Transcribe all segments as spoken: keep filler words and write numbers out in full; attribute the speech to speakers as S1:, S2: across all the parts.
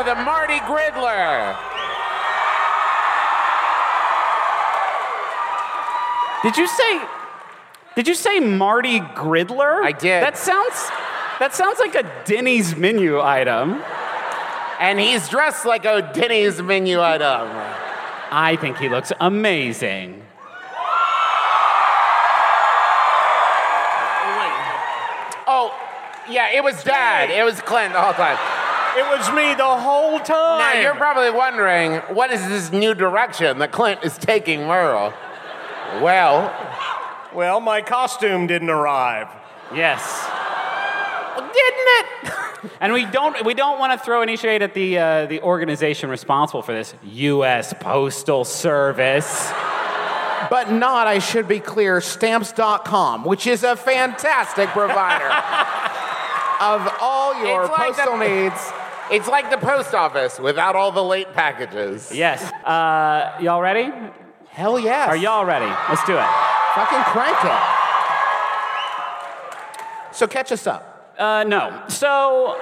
S1: the Marty Gridler.
S2: Did you say... Did you say Marty Gridler?
S1: I did.
S2: That sounds... That sounds like a Denny's menu item.
S1: And he's dressed like a Denny's menu item.
S2: I think he looks amazing.
S1: Oh, yeah, it was Dad. It was Clint the whole time.
S3: It was me the whole time.
S1: Now, you're probably wondering, what is this new direction that Clint is taking Merle? Well...
S3: Well, my costume didn't arrive.
S2: Yes.
S1: Didn't it?
S2: And we don't we don't want to throw any shade at the uh, the organization responsible for this, U S Postal Service.
S1: But not, I should be clear, stamps dot com, which is a fantastic provider of all your
S2: It's like
S1: postal
S2: the-
S1: needs. It's like the post office without all the late packages.
S2: Yes. Uh, y'all ready?
S1: Hell yes.
S2: Are y'all ready? Let's do it.
S1: Fucking crank it. So catch us up.
S2: Uh, no. So,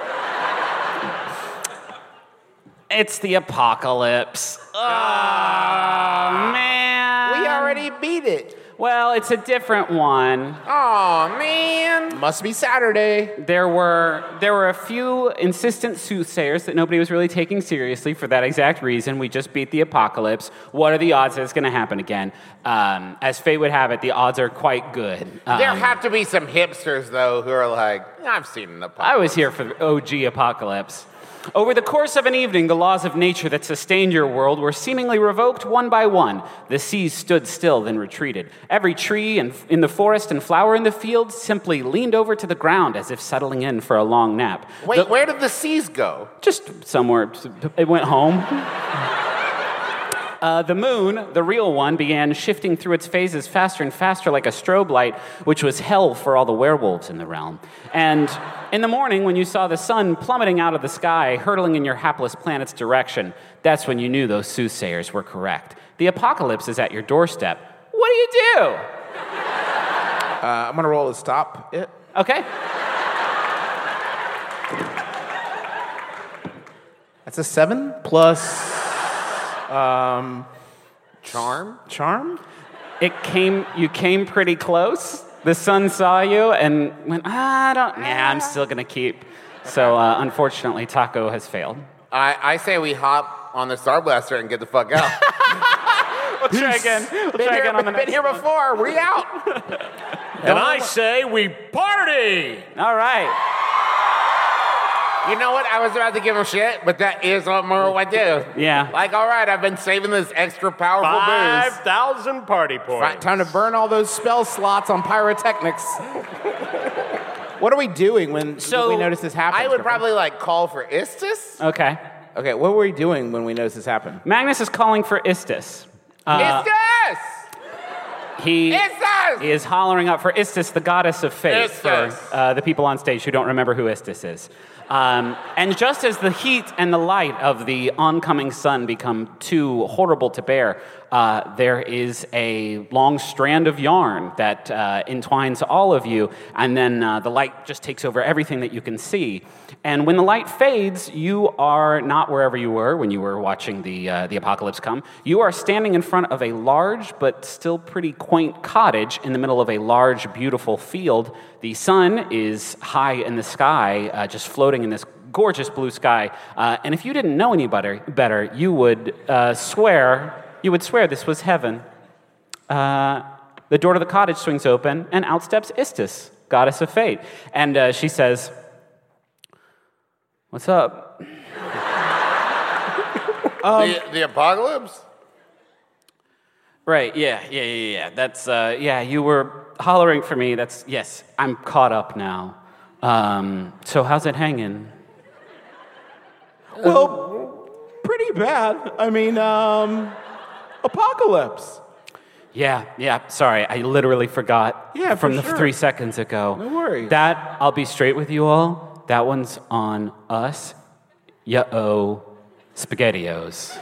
S2: it's the apocalypse. Oh, man.
S1: We already beat it.
S2: Well, it's a different one.
S1: Oh man. Must be Saturday.
S2: There were there were a few insistent soothsayers that nobody was really taking seriously for that exact reason. We just beat the apocalypse. What are the odds that it's going to happen again? Um, as fate would have it, the odds are quite good. Um,
S1: There have to be some hipsters though who are like, I've seen an apocalypse.
S2: I was here for the O G apocalypse. Over the course of an evening, the laws of nature that sustained your world were seemingly revoked one by one. The seas stood still, then retreated. Every tree and in the forest and flower in the field simply leaned over to the ground as if settling in for a long nap.
S1: Wait,
S2: The-
S1: where did the seas go?
S2: Just somewhere. It went home. Uh, the moon, the real one, began shifting through its phases faster and faster like a strobe light, which was hell for all the werewolves in the realm. And in the morning, when you saw the sun plummeting out of the sky, hurtling in your hapless planet's direction, that's when you knew those soothsayers were correct. The apocalypse is at your doorstep. What do you do?
S1: Uh, I'm gonna roll a stop it.
S2: Okay.
S1: That's a seven plus um, charm. Charm.
S2: It came. You came pretty close. The sun saw you and went, ah, I don't. Yeah, I'm still gonna keep. So uh, unfortunately, Taco has failed.
S1: I, I say we hop on the Star Blaster and get the fuck out.
S2: We'll try again. We'll
S1: been
S2: try
S1: here,
S2: again on the
S1: been
S2: next
S1: here
S2: one.
S1: before. We out.
S3: And I say we party!
S2: All right.
S1: You know what? I was about to give him shit, but that is what Merle would do.
S2: Yeah.
S1: Like, all right, I've been saving this extra powerful
S3: Five
S1: booze.
S3: thousand party points.
S1: Right, time to burn all those spell slots on pyrotechnics. What are we doing when
S2: So,
S1: we notice this happen? I would probably like call for Istis.
S2: Okay.
S1: Okay, what were we doing when we noticed this happen?
S2: Magnus is calling for Istis. Uh,
S1: Istis!
S2: He,
S1: Istis!
S2: he is hollering out for Istis, the goddess of fate,
S1: Istis.
S2: for uh, the people on stage who don't remember who Istis is. Um, and just as the heat and the light of the oncoming sun become too horrible to bear, uh, there is a long strand of yarn that uh, entwines all of you, and then uh, the light just takes over everything that you can see. And when the light fades, you are not wherever you were when you were watching the uh, the apocalypse come. You are standing in front of a large but still pretty quaint cottage in the middle of a large, beautiful field. The sun is high in the sky, uh, just floating in this gorgeous blue sky. Uh, and if you didn't know any better, better you would uh, swear you would swear this was heaven. Uh, the door to the cottage swings open, and out steps Istis, goddess of fate, and uh, she says, "What's up?"
S1: um, the, the apocalypse?
S2: Right, yeah, yeah, yeah, yeah. That's, uh, yeah, you were hollering for me. That's, yes, I'm caught up now. Um, so how's it hanging?
S1: Well, pretty bad. I mean, um, apocalypse.
S2: Yeah, yeah, sorry, I literally forgot
S1: Yeah,
S2: from
S1: for
S2: the
S1: sure.
S2: three seconds ago.
S1: No worries.
S2: That, I'll be straight with you all, that one's on us. Ya owe SpaghettiOs.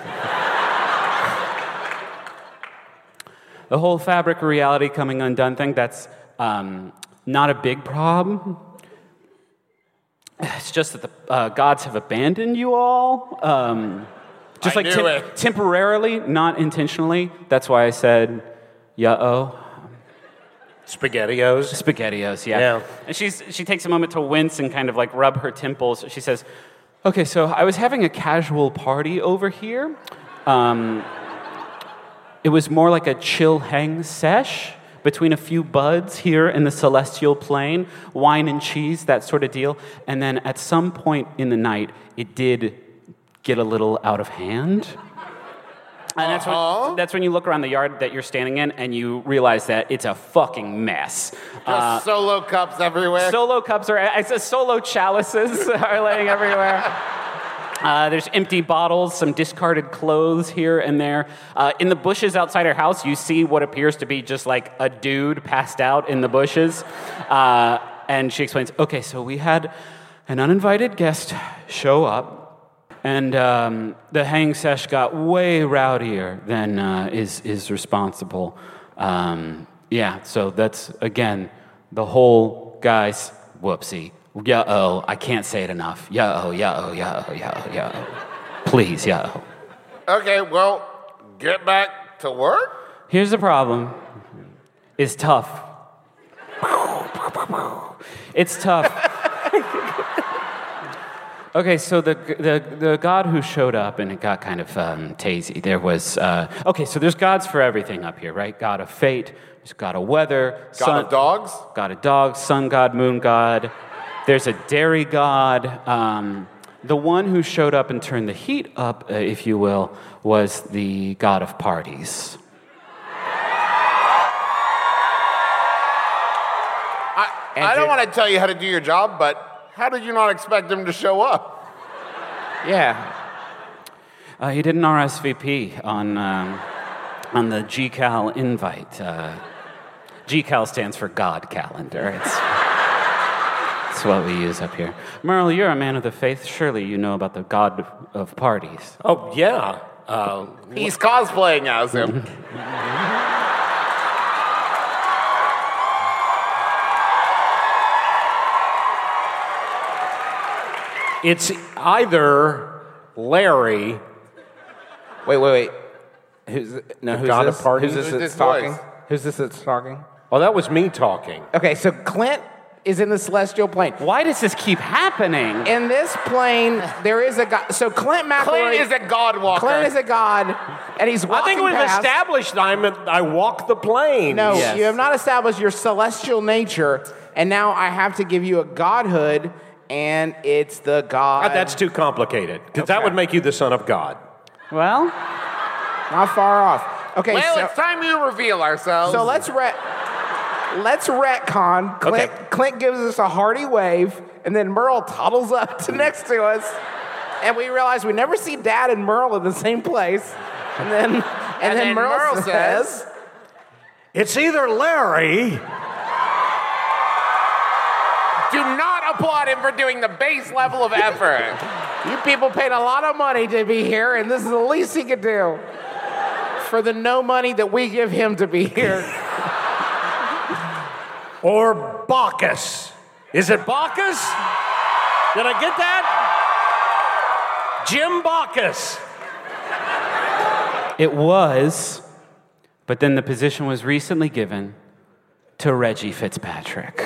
S2: The whole fabric of reality coming undone thing, that's um, not a big problem. It's just that the uh, gods have abandoned you all. Um, just
S1: I
S2: like
S1: knew
S2: tem-
S1: it.
S2: temporarily, not intentionally. That's why I said, "Yeah-oh."
S3: SpaghettiOs.
S2: SpaghettiOs, yeah.
S3: Yeah.
S2: And she's she takes a moment to wince and kind of like rub her temples. She says, "Okay, so I was having a casual party over here. Um, it was more like a chill hang sesh between a few buds here in the celestial plane, wine and cheese, that sort of deal. And then at some point in the night, it did get a little out of hand." And that's
S1: Uh-huh.
S2: when, that's when you look around the yard that you're standing in and you realize that it's a fucking mess.
S1: Just
S2: Uh,
S1: solo cups everywhere.
S2: solo cups are, I said solo chalices are laying everywhere. Uh, there's empty bottles, some discarded clothes here and there. Uh, in the bushes outside her house, you see what appears to be just like a dude passed out in the bushes. Uh, and she explains, okay, so we had an uninvited guest show up. And um, the hang sesh got way rowdier than uh, is is responsible. Um, yeah, so that's, again, the whole guy's whoopsie. Yeah-oh, I can't say it enough. Yeah-oh, yeah-oh, yeah-oh, yeah-oh, yeah-oh. Please, yeah-oh.
S1: Okay, well, get back to work?
S2: Here's the problem. It's tough. It's tough. Okay, so the, the the god who showed up and it got kind of um, tasy. There was uh, okay, so there's gods for everything up here, right? God of fate, there's god of weather,
S1: God
S2: sun,
S1: of dogs?
S2: god of dogs, sun god, moon god. There's a dairy god. Um, the one who showed up and turned the heat up, uh, if you will, was the god of parties.
S1: I, I don't want to tell you how to do your job, but how did you not expect him to show up?
S2: Yeah. Uh, he did an R S V P on um, on the G CAL invite. Uh, G CAL stands for God Calendar. It's, it's what we use up here. Merle, you're a man of the faith. Surely you know about the God of parties.
S3: Oh, yeah. Uh,
S1: He's cosplaying as him.
S3: it's either Larry.
S4: Wait, wait, wait. Who's no? Who's
S3: god of
S4: this?
S3: parties?
S4: Who's this
S1: Who's
S4: that's
S1: this
S4: talking?
S1: voice?
S4: Who's this that's talking?
S3: Oh, that was me talking.
S1: Okay, so Clint is in the celestial plane.
S2: Why does this keep happening?
S1: In this plane, there is a god. So Clint McElroy...
S3: Clint is a god walker.
S1: Clint is a god, and he's walking
S3: I think we've
S1: past.
S3: established I'm a, I walk the plane.
S1: No,
S2: Yes.
S1: you have not established your celestial nature, and now I have to give you a godhood, and it's the god...
S3: Uh, That's too complicated, because that
S1: Okay.
S3: would make you the son of God.
S2: Well,
S1: Not far off. Okay,
S5: Well,
S1: so...
S5: it's time we reveal ourselves.
S1: So let's ret, let's retcon. Clint,
S3: Okay.
S1: Clint gives us a hearty wave, and then Merle toddles up to next to us, and we realize we never see Dad and Merle in the same place. And then, and,
S5: And
S1: then,
S5: then
S1: Merle,
S5: Merle
S1: says,
S5: says-
S3: It's either Larry.
S5: Do not applaud him for doing the base level of effort.
S1: "You people paid a lot of money to be here, and this is the least he could do for the no money that we give him to be here."
S3: Or Bacchus. Is it Bacchus? Did I get that? Jim Bacchus.
S2: it was, but then the position was recently given to Reggie Fitzpatrick.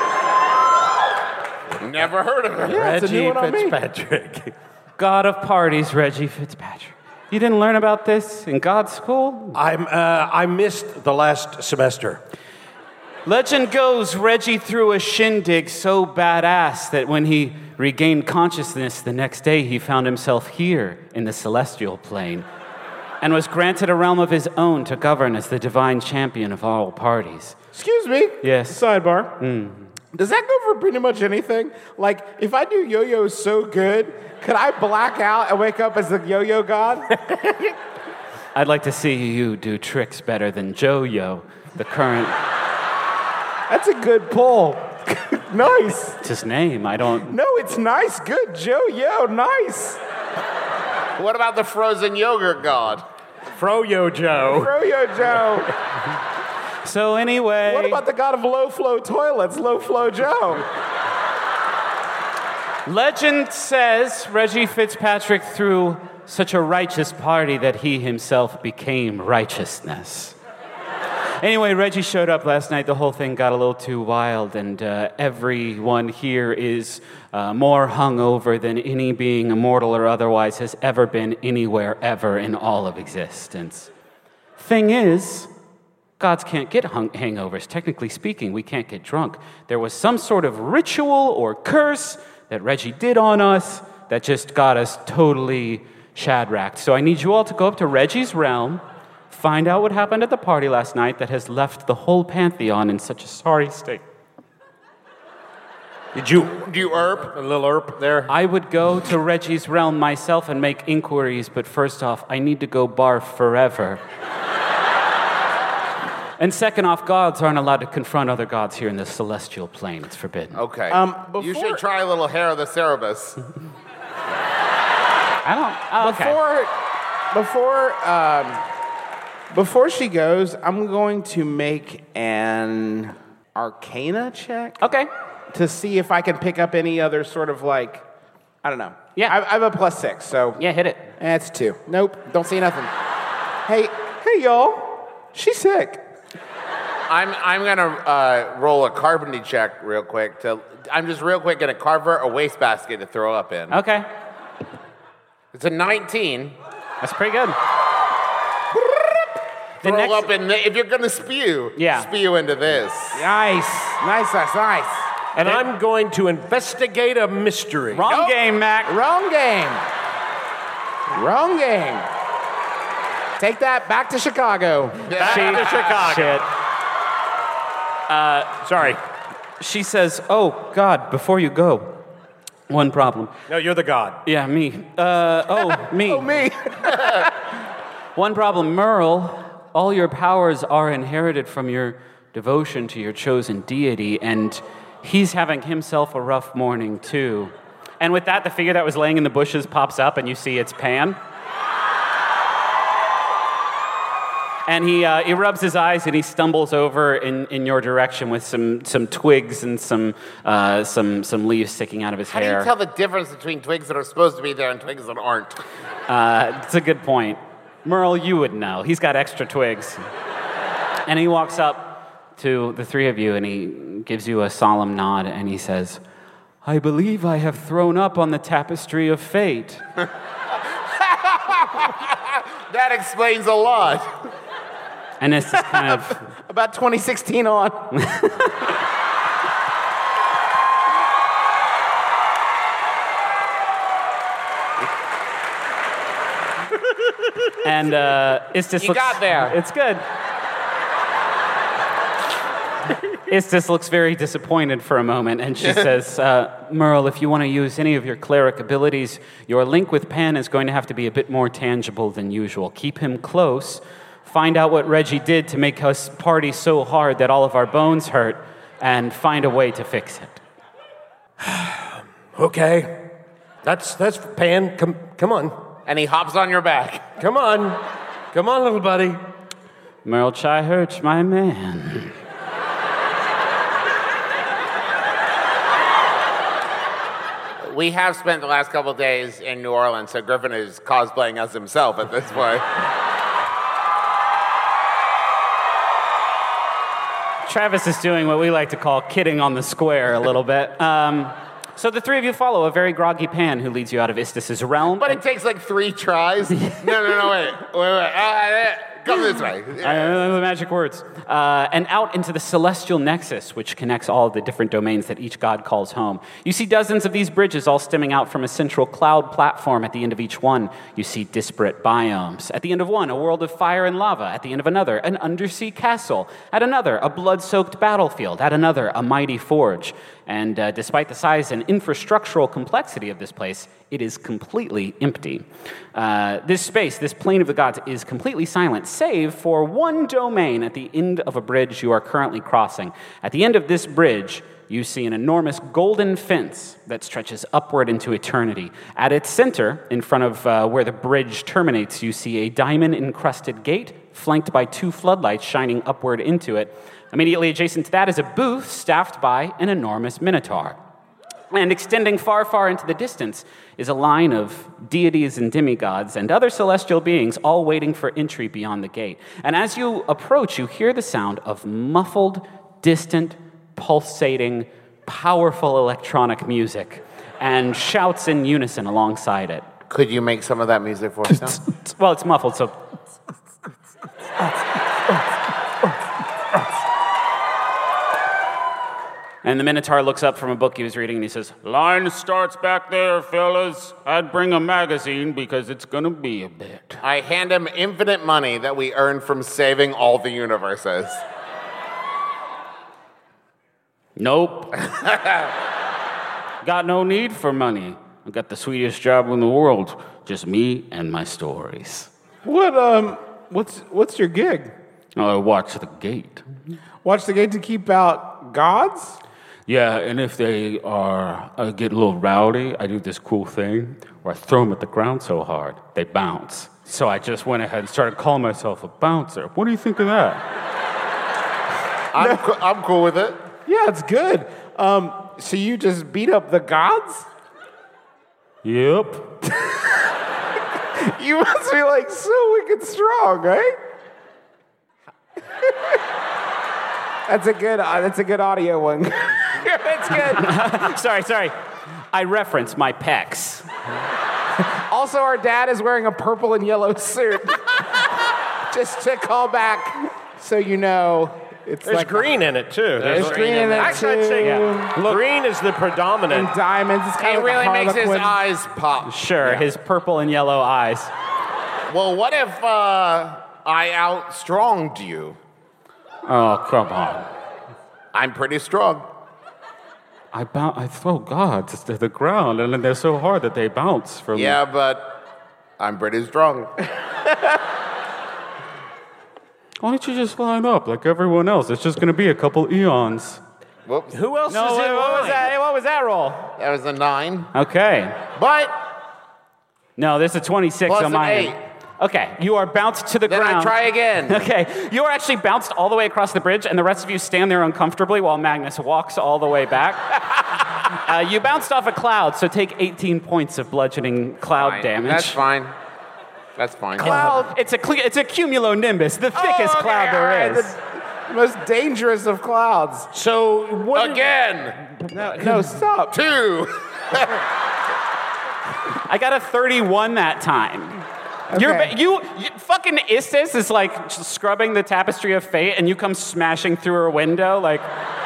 S5: Never heard of him.
S1: Yeah, it's a new
S3: Reggie
S1: one on me.
S3: Fitzpatrick.
S2: God of parties, Reggie Fitzpatrick. You didn't learn about this in God school?
S3: I'm, uh, I missed the last semester.
S2: Legend goes Reggie threw a shindig so badass that when he regained consciousness the next day, he found himself here in the celestial plane and was granted a realm of his own to govern as the divine champion of all parties.
S1: Excuse me.
S2: Yes.
S1: Sidebar. Does that go for pretty much anything? Like, if I do yo-yo so good, could I black out and wake up as the yo-yo god?
S2: I'd like to see you do tricks better than Joe-Yo, the current,
S1: That's a good pull. Nice.
S2: it's his name, I don't...
S1: No, it's nice. Good. Joe-yo. Nice.
S5: What about the frozen yogurt god?
S3: Froyo Joe.
S1: Froyo Joe.
S2: So anyway...
S1: What about the god of low-flow toilets, Low-Flow Joe?
S2: Legend says Reggie Fitzpatrick threw such a righteous party that he himself became righteousness. Anyway, Reggie showed up last night. The whole thing got a little too wild, and uh, everyone here is uh, more hungover than any being immortal or otherwise has ever been anywhere ever in all of existence. Thing is, gods can't get hung- hangovers. Technically speaking, we can't get drunk. There was some sort of ritual or curse that Reggie did on us that just got us totally shadracked. So I need you all to go up to Reggie's realm, find out what happened at the party last night that has left the whole pantheon in such a sorry state.
S3: Did you
S5: Do you erp?
S3: a little erp there?
S2: I would go to Reggie's realm myself and make inquiries, but first off, I need to go barf forever. And second off, gods aren't allowed to confront other gods here in the celestial plane. It's forbidden.
S5: Okay.
S1: Um,
S5: you
S1: before-
S5: should try a little hair of the Cerebus.
S2: I don't... Oh, okay.
S1: Before, before, um, before she goes, I'm going to make an Arcana check
S2: Okay.
S1: to see if I can pick up any other sort of like, I don't know.
S2: Yeah.
S1: I, I have a plus six, so
S2: Yeah, hit it.
S1: eh, it's two. Nope, don't see nothing. Hey, hey, y'all, she's sick.
S5: I'm I'm gonna uh, roll a carpentry check real quick. To I'm just real quick gonna carve her a wastebasket to throw up in.
S2: Okay.
S5: It's a nineteen.
S2: That's pretty good. The
S5: Throw
S2: next-
S5: up in. The, if you're gonna spew,
S2: Yeah.
S5: spew into this.
S1: Nice, nice, nice, nice.
S3: And I'm going to investigate a mystery.
S2: Wrong
S1: Nope.
S2: game, Mac.
S1: Wrong game. Wrong game. Take that back to Chicago.
S5: Yeah.
S2: She-
S3: to Chicago.
S2: Shit.
S3: Sorry.
S2: She says, oh, God, before you go, one problem.
S3: No, you're the god.
S2: Yeah, me. Uh, oh, me.
S1: Oh, me.
S2: One problem, Merle, all your powers are inherited from your devotion to your chosen deity, and he's having himself a rough morning, too. And with that, the figure that was laying in the bushes pops up, and you see it's Pan. And he, uh, he rubs his eyes and he stumbles over in, in your direction with some, some twigs and some, uh, some, some leaves sticking out of his
S5: How do
S2: hair.
S5: you tell the difference between twigs that are supposed to be there and twigs that aren't?
S2: Uh, it's a good point. Merle, you would know. He's got extra twigs. And he walks up to the three of you and he gives you a solemn nod and he says, I believe I have thrown up on the tapestry of fate.
S5: That explains a lot.
S2: And it's just kind of...
S1: About twenty sixteen on.
S2: And uh, it's just
S5: You
S2: looks,
S5: got there.
S2: It's good. Istis looks very disappointed for a moment, and she says, uh, Merle, if you want to use any of your cleric abilities, your link with Pan is going to have to be a bit more tangible than usual. Keep him close. Find out what Reggie did to make us party so hard that all of our bones hurt, and find a way to fix it.
S3: Okay. That's that's Pan. Come come on.
S5: And he hops on your back.
S3: Come on. Come on, little buddy.
S2: Merle Chihurch, my man.
S5: We have spent the last couple of days in New Orleans, so Griffin is cosplaying as himself at this point.
S2: Travis is doing what we like to call kidding on the square a little bit. Um, so the three of you follow a very groggy Pan who leads you out of Istis' realm.
S5: But it takes like three tries. No, no, no, wait. Wait, wait. Uh, come this way.
S2: I know the magic words. Uh, and out into the celestial nexus, which connects all of the different domains that each god calls home. You see dozens of these bridges all stemming out from a central cloud platform. At the end of each one, you see disparate biomes. At the end of one, a world of fire and lava. At the end of another, an undersea castle. At another, a blood-soaked battlefield. At another, a mighty forge. And uh, despite the size and infrastructural complexity of this place, it is completely empty. Uh, this space, this plane of the gods, is completely silent, save for one domain at the end of a bridge you are currently crossing. At the end of this bridge, you see an enormous golden fence that stretches upward into eternity. At its center, in front of uh, where the bridge terminates, you see a diamond-encrusted gate flanked by two floodlights shining upward into it. Immediately adjacent to that is a booth staffed by an enormous minotaur. And extending far, far into the distance is a line of deities and demigods and other celestial beings all waiting for entry beyond the gate. And as you approach, you hear the sound of muffled, distant, pulsating, powerful electronic music and shouts in unison alongside it.
S5: Could you make some of that music for us now?
S2: Well, it's muffled, so... And the Minotaur looks up from a book he was reading and he says,
S6: Line starts back there, fellas. I'd bring a magazine because it's gonna be a bit.
S5: I hand him infinite money that we earned from saving all the universes.
S6: Nope. Got no need for money. I got the sweetest job in the world. Just me and my stories.
S1: What um what's what's your gig?
S6: I watch the gate.
S1: Watch the gate to keep out gods?
S6: Yeah, and if they are uh, get a little rowdy, I do this cool thing where I throw them at the ground so hard they bounce. So I just went ahead and started calling myself a bouncer. What do you think of that?
S5: I'm, co- I'm cool with it.
S1: Yeah, it's good. Um, so you just beat up the gods?
S6: Yep.
S1: You must be like so wicked strong, right? That's a good. Uh, that's a good audio one. It's good.
S2: sorry, sorry. I reference my pecs.
S1: Also, our dad is wearing a purple and yellow suit. Just to call back, so you know, it's
S3: There's
S1: like
S3: green in it, too.
S1: There's green in it
S3: Actually, I'd say
S1: too.
S3: Look, green is the
S1: And
S3: predominant.
S1: diamonds. It's kind
S5: It
S1: of like
S5: really
S1: a
S5: makes his
S1: Harlequin.
S5: eyes pop.
S2: Sure, his purple and yellow eyes.
S5: Well, what if uh, I outstronged you?
S6: Oh, come on.
S5: I'm pretty strong.
S6: I bounce, I throw gods to the ground, and then they're so hard that they bounce from.
S5: Yeah, but I'm pretty strong.
S6: Why don't you just line up like everyone else? It's just going to be a couple eons.
S5: Whoops.
S3: Who else
S2: No,
S3: is
S2: what,
S3: in
S2: what was
S3: line?
S2: that? Hey, what was that roll?
S5: That was a nine.
S2: Okay.
S5: But
S2: No, there's a twenty-six
S5: Plus
S2: on
S5: an
S2: my
S5: eight.
S2: end. Okay, you are bounced to the
S5: then
S2: ground.
S5: I try again.
S2: Okay, you are actually bounced all the way across the bridge, and the rest of you stand there uncomfortably while Magnus walks all the way back. uh, you bounced off a cloud, so take eighteen points of bludgeoning cloud
S5: Fine.
S2: damage.
S5: That's fine. That's fine.
S2: Cloud. It's a cle- it's a cumulonimbus, the thickest
S1: Oh, okay,
S2: cloud
S1: all
S2: there
S1: right,
S2: is.
S1: The most dangerous of clouds.
S3: So, what?
S5: Again.
S1: No, no, stop.
S5: Two.
S2: I got a thirty-one that time. You're,
S1: Okay.
S2: ba- you, you fucking Istis is like scrubbing the tapestry of fate, and you come smashing through her window. Like,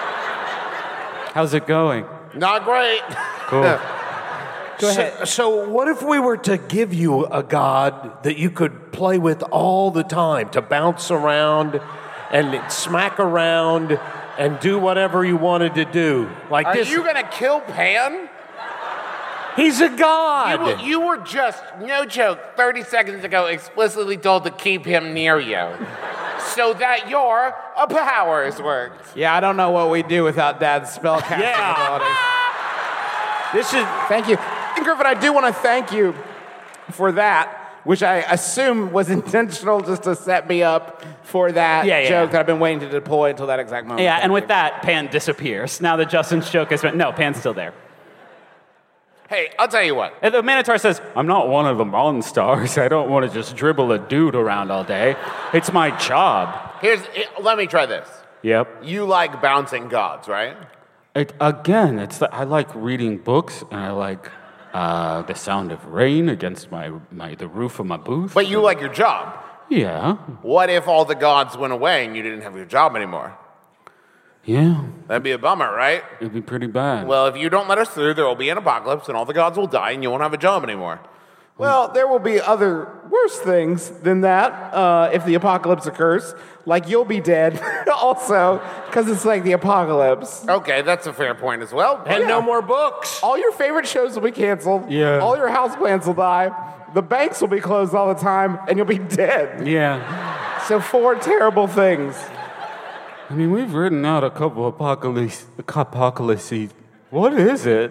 S2: how's it going?
S5: Not great.
S6: Cool.
S1: Go ahead.
S3: So, so what if we were to give you a god that you could play with all the time, to bounce around and smack around and do whatever you wanted to do? Like
S5: Are
S3: this.
S5: you gonna kill Pan?
S3: He's a
S5: You,
S3: god.
S5: were- you were just, no joke, thirty seconds ago explicitly told to keep him near you. So that your uh, powers worked.
S1: Yeah, I don't know what we do without Dad's spellcasting
S3: Yeah.
S1: abilities.
S3: This is
S1: Thank you. And Griffin, I do want to thank you for that, which I assume was intentional just to set me up for that
S2: Yeah, yeah.
S1: joke that I've been waiting to deploy until that exact moment.
S2: Yeah,
S1: Thank
S2: and with
S1: you.
S2: that, Pan disappears. Now that Justin's joke has been. No, Pan's still there.
S5: Hey, I'll tell you what.
S2: And the Minotaur says,
S6: I'm not one of the Monstars. I don't want to just dribble a dude around all day. It's my job.
S5: Here's, eh, let me try this.
S6: Yep.
S5: You like bouncing gods, right?
S6: It, again, it's the, I like reading books, and I like uh, the sound of rain against my, my the roof of my booth.
S5: But you like your job.
S6: Yeah.
S5: What if all the gods went away and you didn't have your job anymore?
S6: Yeah.
S5: That'd be a bummer, right?
S6: It'd be pretty bad.
S5: Well, if you don't let us through, there will be an apocalypse and all the gods will die and you won't have a job anymore.
S1: Well, there will be other worse things than that uh, if the apocalypse occurs. Like you'll be dead also, because it's like the apocalypse.
S5: Okay, that's a fair point as well.
S3: and no more books.
S1: All your favorite shows will be canceled.
S6: Yeah.
S1: All your house plans will die. The banks will be closed all the time, and you'll be dead.
S6: yeah.
S1: So four terrible things.
S6: I mean, we've written out a couple apocalypse, apocalypse. What is it?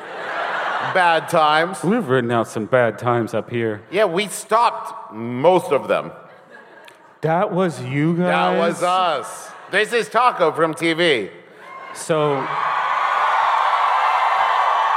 S5: Bad times.
S6: We've written out some bad times up here.
S5: Yeah, we stopped most of them.
S6: That was you guys?
S5: That was us. This is Taco from T V.
S6: So,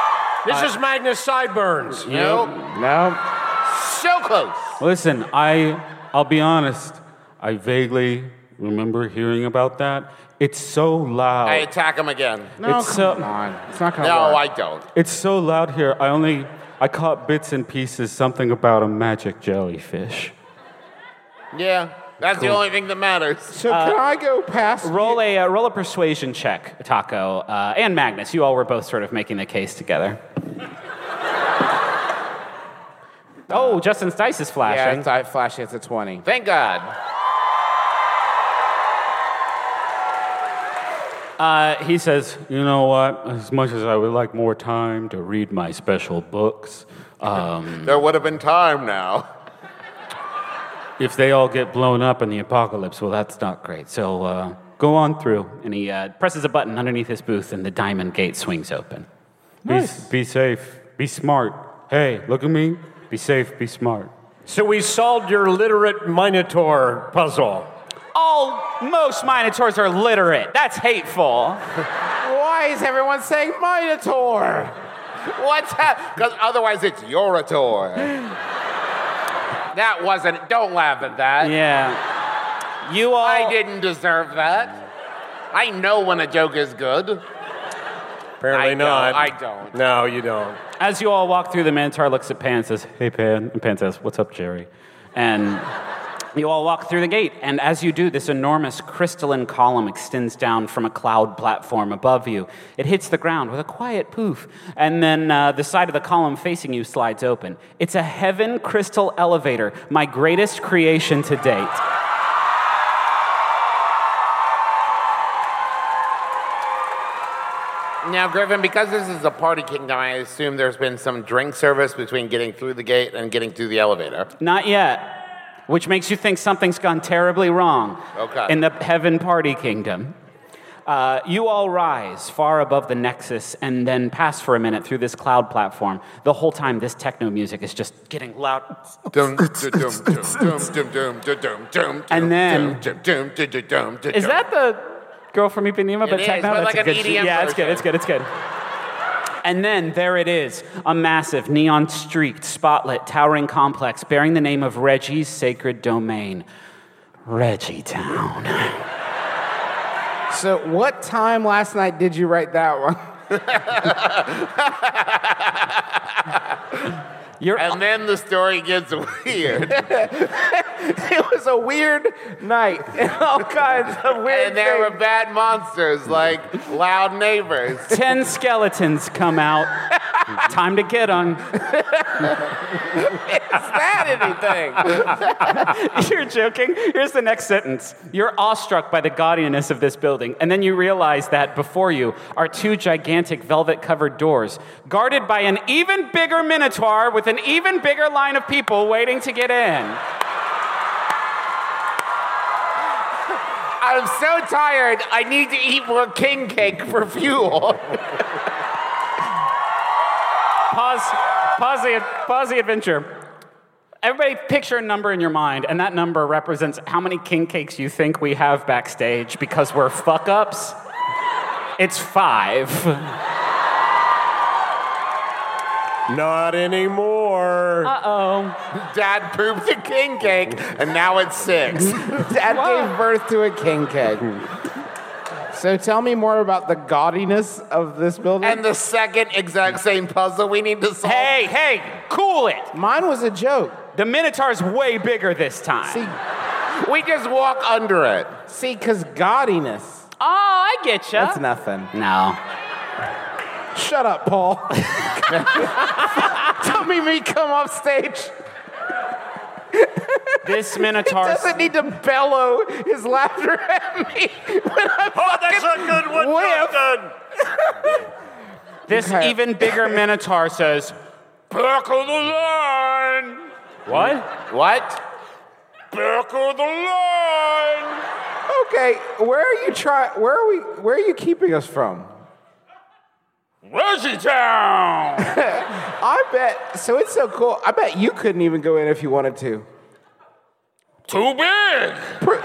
S3: This is Magnus Sideburns.
S5: Nope.
S1: No.
S5: So close.
S6: Listen, I, I'll be honest. I vaguely remember hearing about that. It's so loud.
S5: I attack him again.
S1: No,
S6: It's
S1: come
S6: so-
S1: on. It's not gonna
S5: No,
S1: work.
S5: I don't.
S6: It's so loud here. I only, I caught bits and pieces. Something about a magic jellyfish.
S5: Yeah, that's the only thing that matters.
S1: So can I go past?
S2: Roll a uh, roll a persuasion check, Taco, uh, and Magnus. You all were both sort of making the case together. Oh, Justin's dice is
S1: Yeah,
S2: flashing.
S1: it's, I flash. It's a twenty.
S5: Thank God.
S6: Uh, he says, you know what? As much as I would like more time to read my special books, um,
S5: There would have been time now.
S6: if they all get blown up in the apocalypse, well, that's not great. So uh, go on through.
S2: and he uh, presses a button underneath his booth, and the diamond gate swings open.
S6: Be, be safe. Be smart. Hey, look at me. Be safe. Be smart.
S3: So we solved your literate Minotaur puzzle.
S2: All most Minotaurs are literate. That's hateful.
S1: Why is everyone saying Minotaur?
S5: What's that? Because otherwise it's Yorator. That wasn't. Don't laugh at that.
S2: Yeah. You all.
S5: I didn't deserve that. I know when a joke is good.
S3: Apparently
S5: I
S3: not.
S5: don't, I don't.
S3: No, you don't.
S2: As you all walk through, the Minotaur looks at Pan and says,
S6: Hey, Pan. And Pan says, what's up, Jerry?
S2: and you all walk through the gate. And as you do, this enormous crystalline column extends down from a cloud platform above you. It hits the ground with a quiet poof, and then uh, the side of the column facing you slides open. It's a heaven crystal elevator, my greatest creation to date.
S5: Now, Griffin, because this is a party kingdom, I assume there's been some drink service between getting through the gate and getting through the elevator.
S2: Not yet, which makes you think something's gone terribly wrong
S5: Okay.
S2: in the heaven party kingdom. Uh, you all rise far above the nexus and then pass for a minute through this cloud platform. The whole time, this techno music is just getting loud.
S5: Dum, dum, dum, dum, dum, dum, dum, dum, dum,
S2: And then-
S5: dum, dum, dum, dum, dum, dum,
S2: Is that the girl from Ipanema?
S5: It
S2: But
S5: is,
S2: techno?
S5: but
S2: That's
S5: like
S2: a
S5: an
S2: good
S5: E D M
S2: Yeah, it's good.
S5: version.
S2: It's good. It's good. And then there it is, a massive neon-streaked, spotlit, towering complex bearing the name of Reggie's sacred domain, Reggie Town.
S1: So what time last night did you write that one?
S2: You're
S5: And then the story gets weird.
S1: It was a weird night and all kinds of weird
S5: And there were
S1: things.
S5: bad monsters like loud neighbors.
S2: ten skeletons come out. Time to get on.
S1: Is that anything?
S2: You're joking. Here's the next sentence. You're awestruck by the gaudiness of this building, and then you realize that before you are two gigantic velvet-covered doors, guarded by an even bigger Minotaur with an even bigger line of people waiting to get in.
S5: I'm so tired, I need to eat more king cake for fuel.
S2: Pause, pause the, pause the adventure. Everybody picture a number in your mind, and that number represents how many king cakes you think we have backstage because we're fuck-ups. It's five.
S3: Not anymore.
S2: Uh-oh.
S5: Dad pooped a king cake, and now it's six.
S1: Dad gave birth to a king keg. So tell me more about the gaudiness of this building.
S5: And the second exact same puzzle we need to solve.
S2: Hey, hey, cool it.
S1: Mine was a joke.
S2: The Minotaur's way bigger this time.
S1: See,
S5: We just walk under it.
S1: see, because gaudiness.
S2: Oh, I get ya.
S1: That's nothing.
S2: No.
S1: Shut up, Paul. Tell me me come off stage.
S2: This Minotaur.
S1: Doesn't need to bellow his laughter at me when I'm
S3: Oh, that's a good one,
S1: Whiff.
S3: Justin.
S2: This
S1: Okay.
S2: even bigger Minotaur says,
S5: Buckle the line.
S2: "What?
S5: What? Buckle the line.
S1: Okay, where are you trying? Where are we? Where are you keeping us from?
S5: Reggie Town.
S1: I bet. So it's so cool. I bet you couldn't even go in if you wanted to.
S5: Too big.
S1: Pr-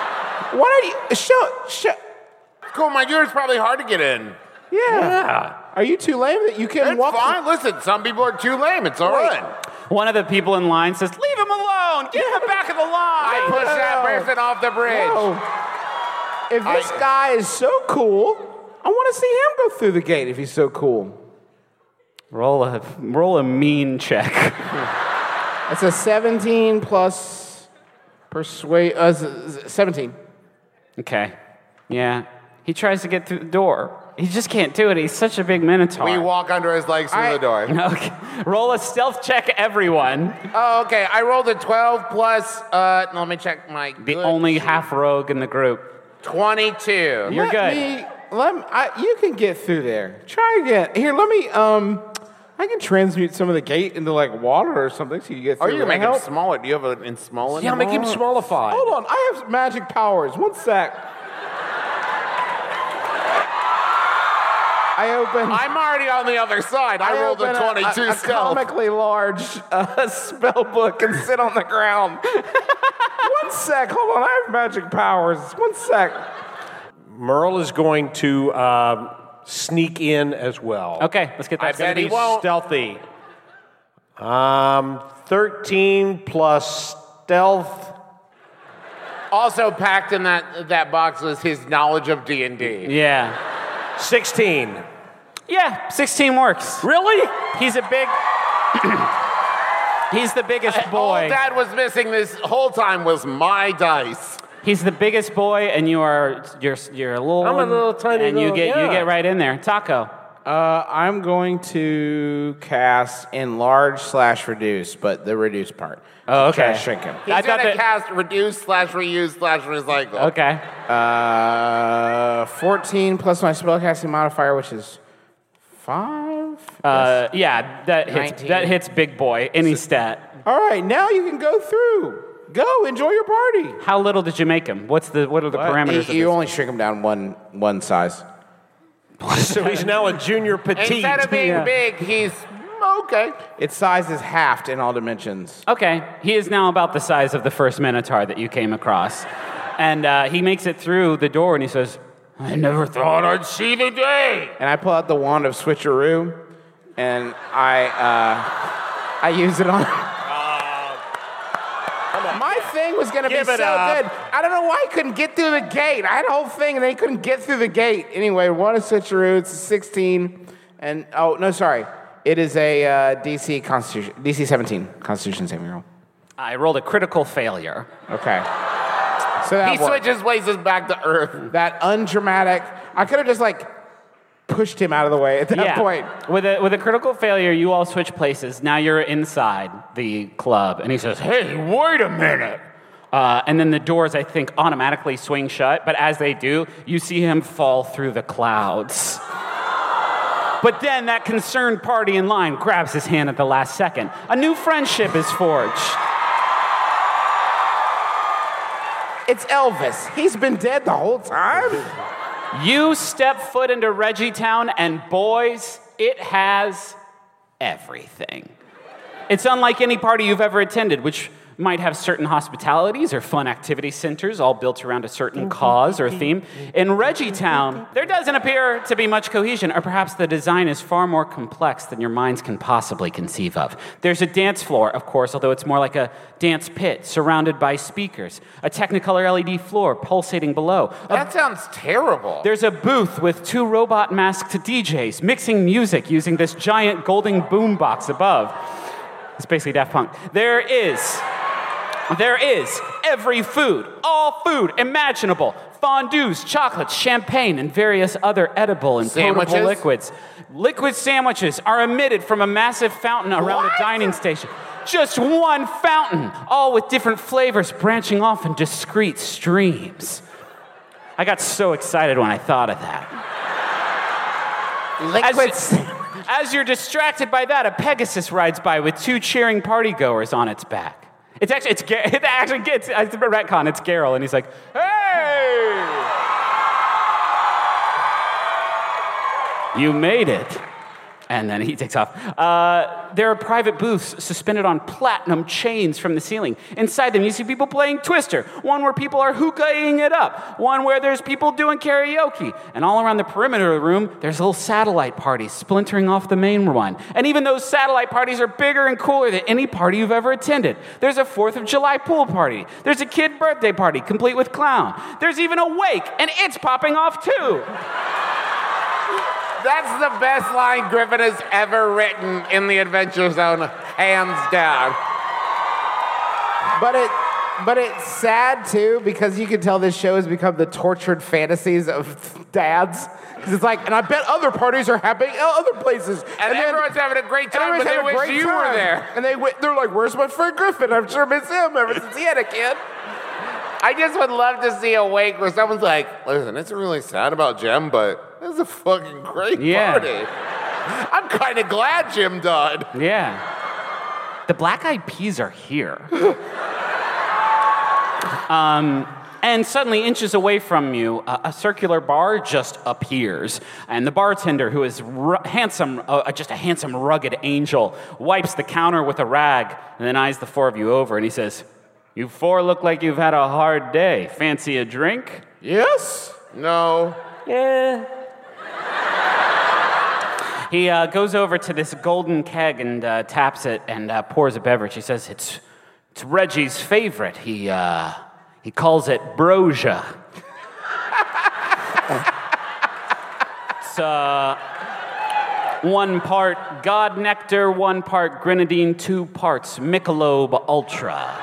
S1: Why don't you show? Show.
S5: Cool, my ear's probably hard to get in.
S1: Yeah.
S3: Yeah.
S1: Are you too lame that you can
S5: It's
S1: walk?
S5: fine. Listen, some people are too lame. It's all
S1: Wait.
S5: right.
S2: One of the people in line says, "Leave him alone. Get him back of the line."
S5: I push that person off the bridge.
S1: No. If this
S5: I-
S1: guy is so cool, I want to see him go through the gate if he's so cool.
S2: Roll a roll a mean check.
S1: That's a seventeen plus persuade. Uh, s- s- seventeen.
S2: Okay. Yeah. He tries to get through the door. He just can't do it. He's such a big minotaur.
S5: We walk under his legs through
S1: I-
S5: the door.
S2: Okay. Roll a stealth check, everyone.
S5: Oh, okay. I rolled a twelve plus, uh, let me check my
S2: The
S5: good
S2: only
S5: sheet.
S2: half rogue in the group.
S5: twenty-two.
S2: You're
S1: let
S2: good.
S1: Me, let me, I, you can get through there. Try again. Here, let me. Um, I can transmute some of the gate into like water or something so you get through.
S5: Are you
S1: Will
S5: going to
S1: that
S5: make him
S1: help?
S5: smaller? Do you have an in smaller?
S3: Yeah, make him smallified.
S1: Hold on, I have magic powers. One sec. I open.
S5: I'm already on the other side. I, rolled a
S1: open
S5: twenty-two
S1: a, a,
S5: stealth.
S1: comically large uh, spell book and sit on the ground. One sec. Hold on, I have magic powers. One sec.
S3: Merle is going to um, sneak in as well.
S2: Okay, let's get that
S5: I
S2: started.
S5: bet he won't.
S3: Stealthy. Um, thirteen plus stealth.
S5: Also packed in that, that box was his knowledge of D and D.
S2: Yeah.
S3: sixteen.
S2: Yeah, sixteen works.
S3: Really?
S2: He's a big. He's the biggest
S5: All
S2: boy.
S5: Dad was missing this whole time was my dice.
S2: He's the biggest boy, and you are you're you're a little.
S3: I'm a
S2: one,
S3: little tiny
S2: and you
S3: little-
S2: get you
S3: yeah.
S2: get right in there. Taco.
S1: Uh, I'm going to cast enlarge slash reduce, but the reduce part.
S2: Oh,
S1: To try
S2: okay.
S1: to shrink him.
S5: He's
S2: I thought
S5: gonna
S2: that-
S5: cast reduce slash reuse slash recycle.
S2: Okay.
S1: Uh, fourteen plus my spellcasting modifier, which is five.
S2: Uh, yeah, that hits
S1: nineteen.
S2: that hits big boy. Any stat.
S1: All right, now you can go through. Go enjoy your party.
S2: How little did you make him? What's the what are the parameters?
S1: You,
S2: of
S1: you
S2: this?
S1: only shrink him down one one size.
S3: So he's now a junior petite.
S5: Instead of being
S2: Yeah.
S5: big, he's okay.
S1: Its size is halved in all dimensions.
S2: Okay, he is now about the size of the first minotaur that you came across, and uh, he makes it through the door, and he says, "I never thought I'd see the day."
S1: And I pull out the wand of switcheroo, and I uh, I use it on. My thing was gonna be
S3: Give
S1: so
S3: it up.
S1: good. I don't know why I couldn't get through the gate. I had a whole thing, and they couldn't get through the gate. Anyway, one of switcheroo. It's a sixteen, and oh no, sorry, it is a uh, D C Constitution, D C seventeen Constitution saving roll.
S2: I rolled a critical failure.
S1: Okay. So that
S5: He
S1: worked.
S5: switches places back to Earth.
S1: That undramatic. I could have just like pushed him out of the way at that
S2: yeah.
S1: point.
S2: With a with a critical failure, you all switch places. Now you're inside the club, and he says, "Hey, wait a minute." Uh, and then the doors, I think, automatically swing shut. But as they do, you see him fall through the clouds. But then that concerned party in line grabs his hand at the last second. A new friendship is forged.
S1: It's Elvis. He's been dead the whole time.
S2: You step foot into Reggie Town, and boys, it has everything. It's unlike any party you've ever attended, which might have certain hospitalities or fun activity centers all built around a certain cause or theme. In Reggie Town, there doesn't appear to be much cohesion, or perhaps the design is far more complex than your minds can possibly conceive of. There's a dance floor, of course, although it's more like a dance pit surrounded by speakers, a Technicolor L E D floor pulsating below, a
S5: That sounds terrible.
S2: there's a booth with two robot masked D Js mixing music using this giant golden boombox above. It's basically Daft Punk. There is, there is every food, all food imaginable. Fondues, chocolates, champagne, and various other edible and potable
S5: Sandwiches?
S2: liquids. Liquid sandwiches are emitted from a massive fountain around
S5: What?
S2: a dining station. Just one fountain, all with different flavors branching off in discrete streams. I got so excited when I thought of that.
S1: Liquid.
S2: As, as you're distracted by that, a Pegasus rides by with two cheering partygoers on its back. It's actually, it's, Gar- it actually gets, it's a retcon, it's Garrel, and he's like, "Hey! You made it." And then he takes off. Uh, there are private booths suspended on platinum chains from the ceiling. Inside them, you see people playing Twister. One where people are hookahing it up. One where there's people doing karaoke. And all around the perimeter of the room, there's little satellite parties splintering off the main one. And even those satellite parties are bigger and cooler than any party you've ever attended. There's a fourth of July pool party. There's a kid birthday party, complete with clown. There's even a wake, and it's popping off too.
S5: That's the best line Griffin has ever written in the Adventure Zone, hands down.
S1: But it, but it's sad too because you can tell this show has become the tortured fantasies of dads. Because it's like, and I bet other parties are happening in other places,
S5: And,
S1: and then-
S5: everyone's having a great time,
S1: everyone's
S5: but they
S1: having a
S5: wish
S1: great
S5: you
S1: time.
S5: were there.
S1: And they wi- they're like, "Where's my friend Griffin? I'm sure miss him ever since he had a kid."
S5: I just would love to see a wake where someone's like, listen, it's really sad about Jim, but this is a fucking great
S2: Yeah.
S5: party. I'm kind of glad Jim died.
S2: Yeah. The Black Eyed Peas are here. um, and suddenly, inches away from you, uh, a circular bar just appears. And the bartender, who is ru- handsome, uh, just a handsome, rugged angel, wipes the counter with a rag and then eyes the four of you over and he says, "You four look like you've had a hard day. Fancy a drink?"
S1: Yes.
S5: No.
S2: Yeah. He uh, goes over to this golden keg and uh, taps it and uh, pours a beverage. He says, it's, it's Reggie's favorite. He, uh, he calls it Brosia. It's uh, one part God Nectar, one part Grenadine, two parts Michelob Ultra.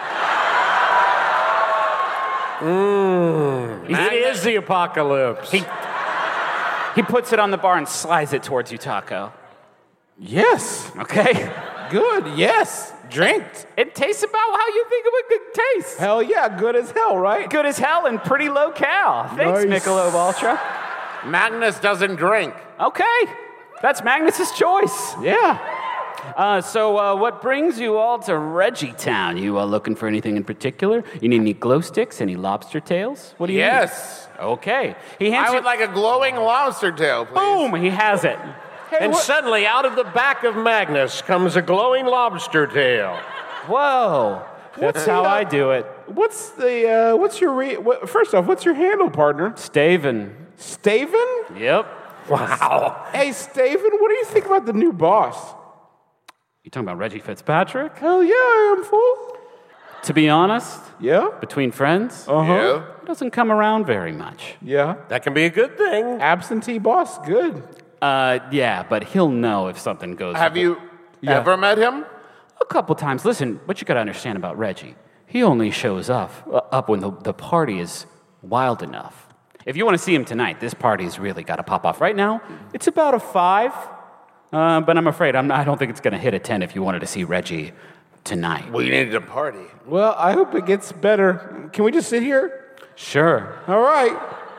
S3: It is the apocalypse.
S2: He, he puts it on the bar and slides it towards you, Taco.
S1: Yes.
S2: Okay?
S1: Good. Yes. Drinked.
S2: It tastes about how you think it would taste.
S1: Hell yeah. Good as hell, right?
S2: Good as hell and pretty low cal. Thanks,
S1: Nice.
S2: Michelob Ultra.
S5: Magnus doesn't drink.
S2: Okay, that's Magnus's choice.
S1: Yeah.
S2: Uh, so, uh, what brings you all to Reggie Town? You uh, looking for anything in particular? You need any glow sticks? Any lobster tails? What do you
S5: Yes.
S2: need? Okay. He hands
S5: I
S2: you.
S5: would like a glowing lobster tail, please.
S2: Boom! He has it.
S3: And suddenly, out of the back of Magnus comes a glowing lobster tail.
S2: Whoa! That's how I do it.
S1: What's the uh, what's your re- what, first off? What's your handle, partner?
S2: Staven.
S1: Staven?
S2: Yep.
S3: Wow.
S1: Hey, Staven, what do you think about the new boss?
S2: You talking about Reggie Fitzpatrick?
S1: Hell yeah, I am fool.
S2: To be honest,
S1: Yeah.
S2: between friends,
S1: Uh huh.
S5: Yeah.
S2: he doesn't come around very much.
S1: Yeah.
S3: That can be a good thing.
S1: Absentee boss, good.
S2: Uh, yeah, but he'll know if something goes.
S5: Have you ever met him?
S2: A couple times. Listen, what you got to understand about Reggie, he only shows up uh, up when the, the party is wild enough. If you want to see him tonight, this party's really got to pop off. Right now, it's about a five, uh, but I'm afraid I'm not, I don't think it's going to hit a ten if you wanted to see Reggie tonight.
S5: We needed a party.
S1: Well, I hope it gets better. Can we just sit here?
S2: Sure.
S1: All right.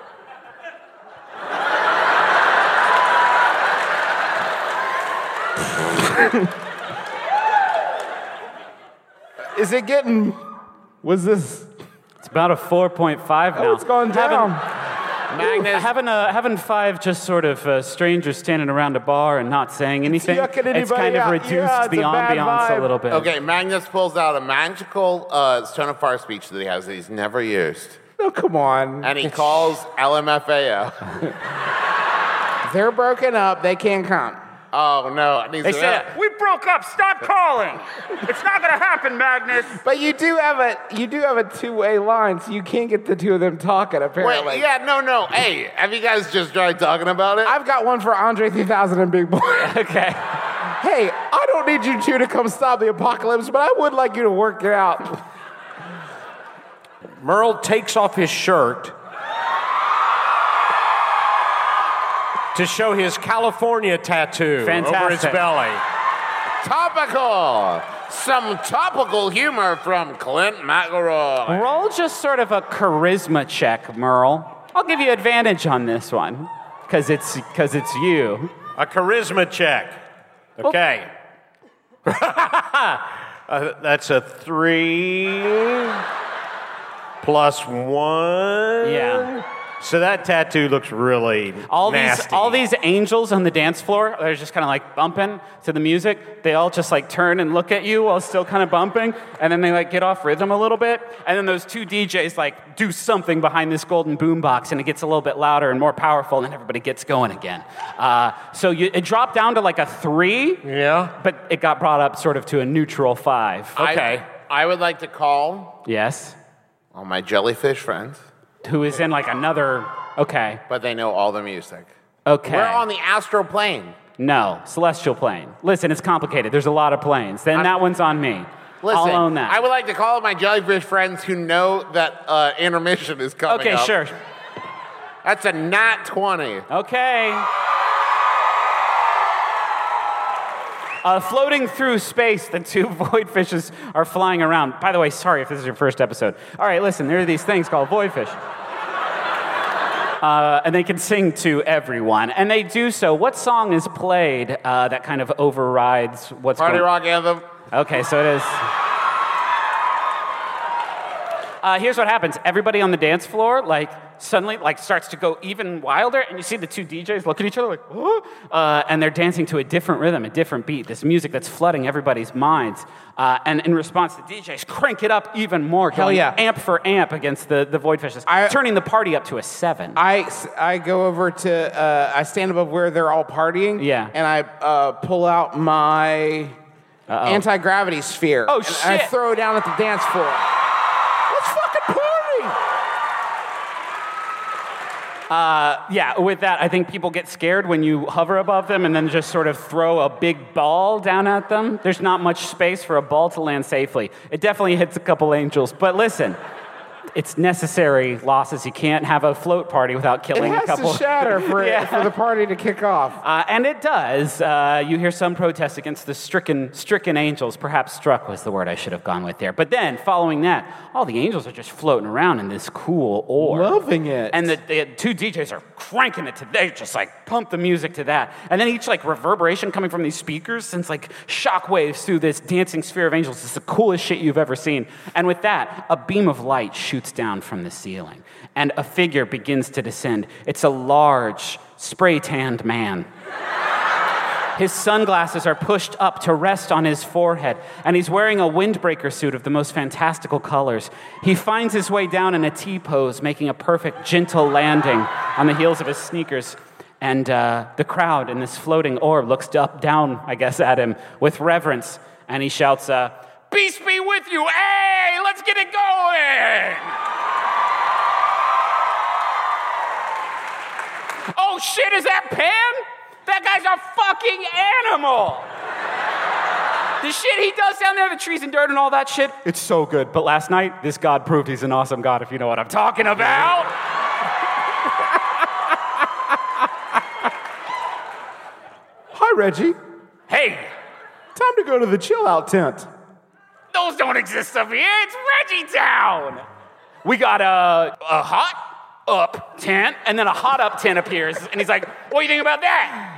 S1: Is it getting? Was this?
S2: It's about a four point five now.
S1: Oh, it's gone down.
S5: Magnus,
S2: Having, a, having five just sort of uh, strangers standing around a bar and not saying anything,
S1: yucking
S2: it's kind
S1: anybody
S2: of
S1: out.
S2: reduced
S1: Yeah, it's
S2: the
S1: a bad
S2: ambiance a
S1: vibe.
S2: little bit.
S5: okay, Magnus pulls out a magical uh, Stone of Fire speech that he has that he's never used.
S1: No, come on.
S5: And he calls L M F A O.
S1: They're broken up. They can't come.
S5: Oh, no. It needs
S2: They
S5: to-
S2: said, we broke up, stop calling. It's not gonna happen, Magnus.
S1: But you do have a you do have a two-way line, so you can't get the two of them talking. Apparently.
S5: Wait, yeah, no, no. Hey, have you guys just tried talking about it?
S1: I've got one for Andre three thousand and Big Boy.
S2: Okay.
S1: Hey, I don't need you two to come stop the apocalypse, but I would like you to work it out.
S3: Merle takes off his shirt to show his California tattoo over his
S2: Fantastic.
S3: belly.
S5: Topical. Some topical humor from Clint McElroy.
S2: Roll just sort of a charisma check, Merle. I'll give you advantage on this one, because it's, because it's you.
S3: A charisma check. Okay. uh, that's a three plus one.
S2: Yeah.
S3: So that tattoo looks really
S2: All
S3: nasty.
S2: these, all these angels on the dance floor, they're just kind of like bumping to the music. They all just like turn and look at you while still kind of bumping, and then they like get off rhythm a little bit, and then those two D Js like do something behind this golden boombox, and it gets a little bit louder and more powerful, and then everybody gets going again. Uh, so you, it dropped down to like a three,
S3: Yeah.
S2: but it got brought up sort of to a neutral five.
S3: Okay.
S5: I, I would like to call
S2: Yes.
S5: all my jellyfish friends,
S2: Who is in like another? Okay.
S5: but they know all the music.
S2: Okay.
S5: We're on the astral plane.
S2: No, celestial plane. Listen, it's complicated. There's a lot of planes. Then
S5: I'm-
S2: that one's on me.
S5: Listen,
S2: I'll own that.
S5: I would like to call my jellyfish friends who know that uh, intermission is coming
S2: Okay,
S5: up.
S2: sure.
S5: That's a nat twenty.
S2: Okay. Uh, floating through space, the two void fishes are flying around. By the way, sorry if this is your first episode. All right, listen, there are these things called void fish. Uh, and they can sing to everyone. And they do so. What song is played uh, that kind of overrides what's
S5: Party
S2: going on?
S5: rock anthem.
S2: Okay, so it is. Uh, here's what happens. Everybody on the dance floor, like, suddenly, like, starts to go even wilder, and you see the two D Js look at each other like, oh, uh, and they're dancing to a different rhythm, a different beat, this music that's flooding everybody's minds. Uh, and in response, the D Js crank it up even more,
S1: Hell
S2: going
S1: yeah.
S2: amp for amp against the, the Void Fishes,
S1: I-
S2: turning the party up to a seven.
S1: I, I go over to, uh, I stand above where they're all partying.
S2: Yeah.
S1: And I uh, pull out my anti-gravity sphere.
S2: Oh,
S1: and, And I
S2: shit.
S1: throw it down at the dance floor. Let's fucking party!
S2: Yeah, with that, I think people get scared when you hover above them and then just sort of throw a big ball down at them. There's not much space for a ball to land safely. It definitely hits a couple angels, but listen, it's necessary losses. You can't have a float party without
S1: It
S2: killing a
S1: has
S2: couple.
S1: to shatter for,
S2: Yeah.
S1: for the party to kick off.
S2: Uh, and it does. Uh, you hear some protests against the stricken, stricken angels. Perhaps struck was the word I should have gone with there. But then, following that, all the angels are just floating around in this cool orb.
S1: Loving it.
S2: And the, the two D Js are cranking it to, they just like pump the music to that. And then each like reverberation coming from these speakers sends like shockwaves through this dancing sphere of angels. It's the coolest shit you've ever seen. And with that, a beam of light shoots down from the ceiling. And a figure begins to descend. It's a large, spray-tanned man. His sunglasses are pushed up to rest on his forehead, and he's wearing a windbreaker suit of the most fantastical colors. He finds his way down in a T-pose, making a perfect, gentle landing on the heels of his sneakers. And uh, the crowd in this floating orb looks up, down, I guess, at him with reverence, and he shouts, uh, "Peace be with you! Hey, let's get it going!" Oh shit, is that Pan? That guy's a fucking animal! The shit he does down there, the trees and dirt and all that shit, it's so good. But last night, this god proved he's an awesome god, if you know what I'm talking about.
S1: Hi, Reggie.
S2: Hey,
S1: Time to go to the chill out tent.
S2: those don't exist up here. It's Reggie Town. We got a, a hot up tent, and then a hot up tent appears, and he's like, "What do you think about that?"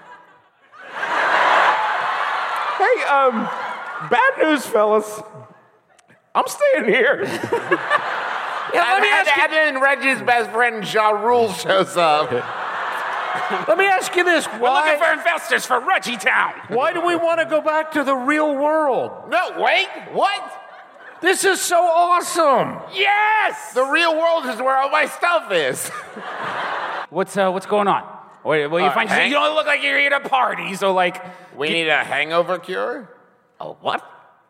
S1: Hey, um, bad news, fellas. I'm staying here.
S5: Yeah, let me ask you. And then Reggie's best friend, Ja Rule, shows up.
S3: Let me ask you this.
S2: We're
S3: Why,
S2: looking for investors for Reggie Town.
S3: why do we want to go back to the real world?
S5: No, wait, what?
S3: This is so awesome.
S2: Yes.
S5: The real world is where all my stuff is.
S2: What's uh, what's going on? What, what do you
S5: Uh,
S2: find?
S5: Hank?
S2: You don't look like you're here to party, so like,
S5: We need a hangover cure?
S2: oh what?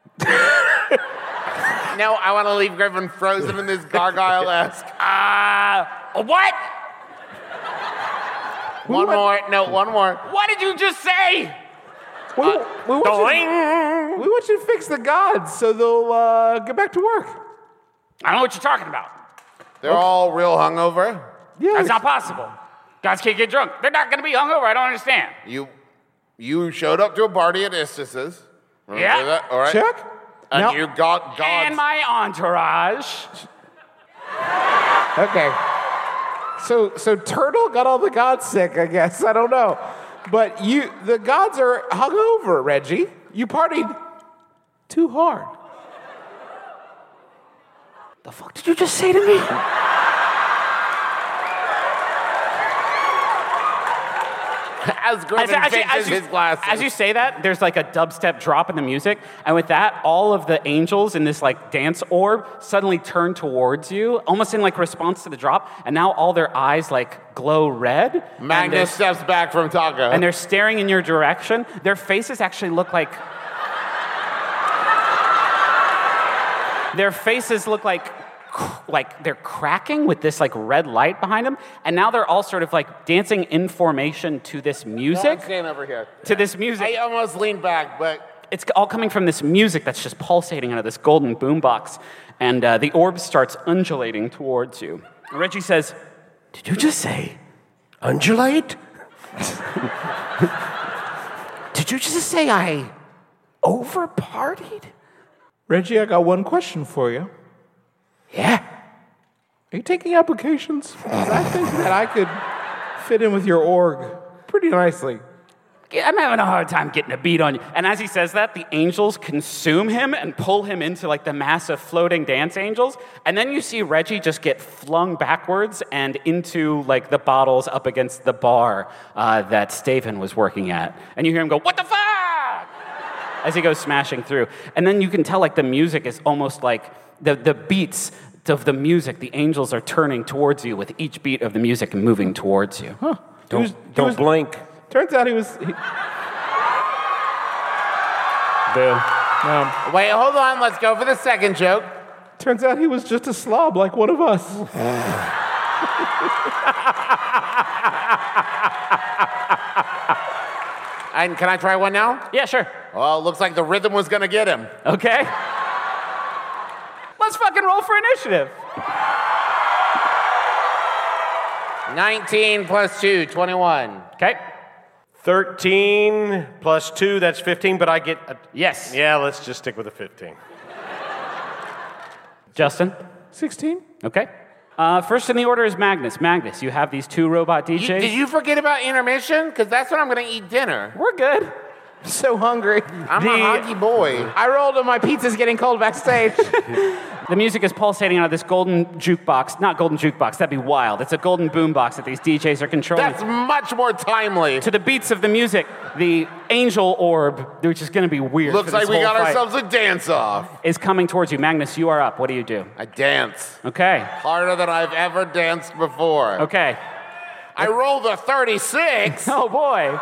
S5: No, I want to leave Griffin frozen in this gargoyle-esque.
S2: Uh, what?
S5: One more, no, one more.
S2: What did you just say?
S1: We, we, want you, we want you to fix the gods so they'll uh, get back to work.
S2: I don't know what you're talking about.
S5: They're all real hungover.
S1: Yeah.
S2: That's not possible. Gods can't get drunk. They're not going to be hungover. I don't understand.
S5: You you showed up to a party at Istis's. Remember
S2: Yeah.
S5: that? All right.
S1: Check.
S5: And
S1: Now-
S5: you got gods.
S2: And my entourage.
S1: Okay. So so Turtle got all the gods sick, I guess. I don't know. But you the gods are hungover, Reggie. You partied too hard.
S2: The fuck did you just say to me?
S5: as Griffin
S2: As, as, you-
S5: fixes
S2: as you,
S5: his glasses.
S2: as you say that, there's like a dubstep drop in the music, and with that, all of the angels in this like dance orb suddenly turn towards you, almost in like response to the drop, and now all their eyes like glow red. and
S5: Magnus
S2: they're-
S5: steps back from Taco.
S2: and they're staring in your direction. Their faces actually look like. Their faces look like, like they're cracking with this like red light behind them, and now they're all sort of like dancing in formation to this
S5: I'm
S2: music.
S5: staying over here.
S2: To this music.
S5: I almost leaned back, but
S2: It's all coming from this music that's just pulsating out of this golden boombox, and uh, the orb starts undulating towards you. And Reggie says, "Did you just say?
S3: Undulate?
S1: Did you just say I over partied? Reggie, I got one question for you.
S2: Yeah."
S1: Are you taking applications? 'Cause I think that I could fit in with your org pretty nicely.
S2: Yeah, I'm having a hard time getting a beat on you. And as he says that, the angels consume him and pull him into like the massive floating dance angels. And then you see Reggie just get flung backwards and into like the bottles up against the bar uh, that Staven was working at. And you hear him go, "What the fuck?" as he goes smashing through. And then you can tell like the music is almost like the, the beats of the music, the angels are turning towards you with each beat of the music and moving towards you.
S1: Huh.
S3: Don't,
S1: He was- he
S3: don't
S1: was-
S3: blink.
S1: Turns out he was. He,
S3: Boo.
S1: um,
S5: wait, hold on. Let's go for the second joke.
S1: turns out he was just a slob like one of us.
S5: And can I try one now?
S2: Yeah, sure.
S5: Well, it looks like the rhythm was gonna get him.
S2: Okay. Let's fucking roll for initiative.
S5: nineteen plus two, twenty-one.
S2: Okay.
S3: thirteen plus two, that's fifteen, but I get. A,
S2: Yes.
S3: yeah, let's just stick with the fifteen.
S2: Justin.
S1: sixteen?
S2: Okay. Uh, first in the order is Magnus. Magnus, you have these two robot D Js.
S5: You, did you forget about intermission? Because that's when I'm gonna eat dinner.
S2: We're good.
S1: So hungry.
S5: I'm
S2: The-
S5: a hungry boy.
S1: I rolled and my pizza's getting cold backstage.
S2: The music is pulsating out of this golden jukebox. Not golden jukebox, that'd be wild. It's a golden boombox that these D Js are controlling.
S5: That's much more timely.
S2: To the beats of the music, the angel orb, which is going to be weird.
S5: Looks
S2: for this
S5: like we
S2: whole
S5: got
S2: fight,
S5: ourselves a dance off.
S2: is coming towards you. Magnus, you are up. What do you do?
S5: I dance
S2: Okay.
S5: harder than I've ever danced before.
S2: Okay.
S5: I rolled a thirty-six.
S2: Oh boy.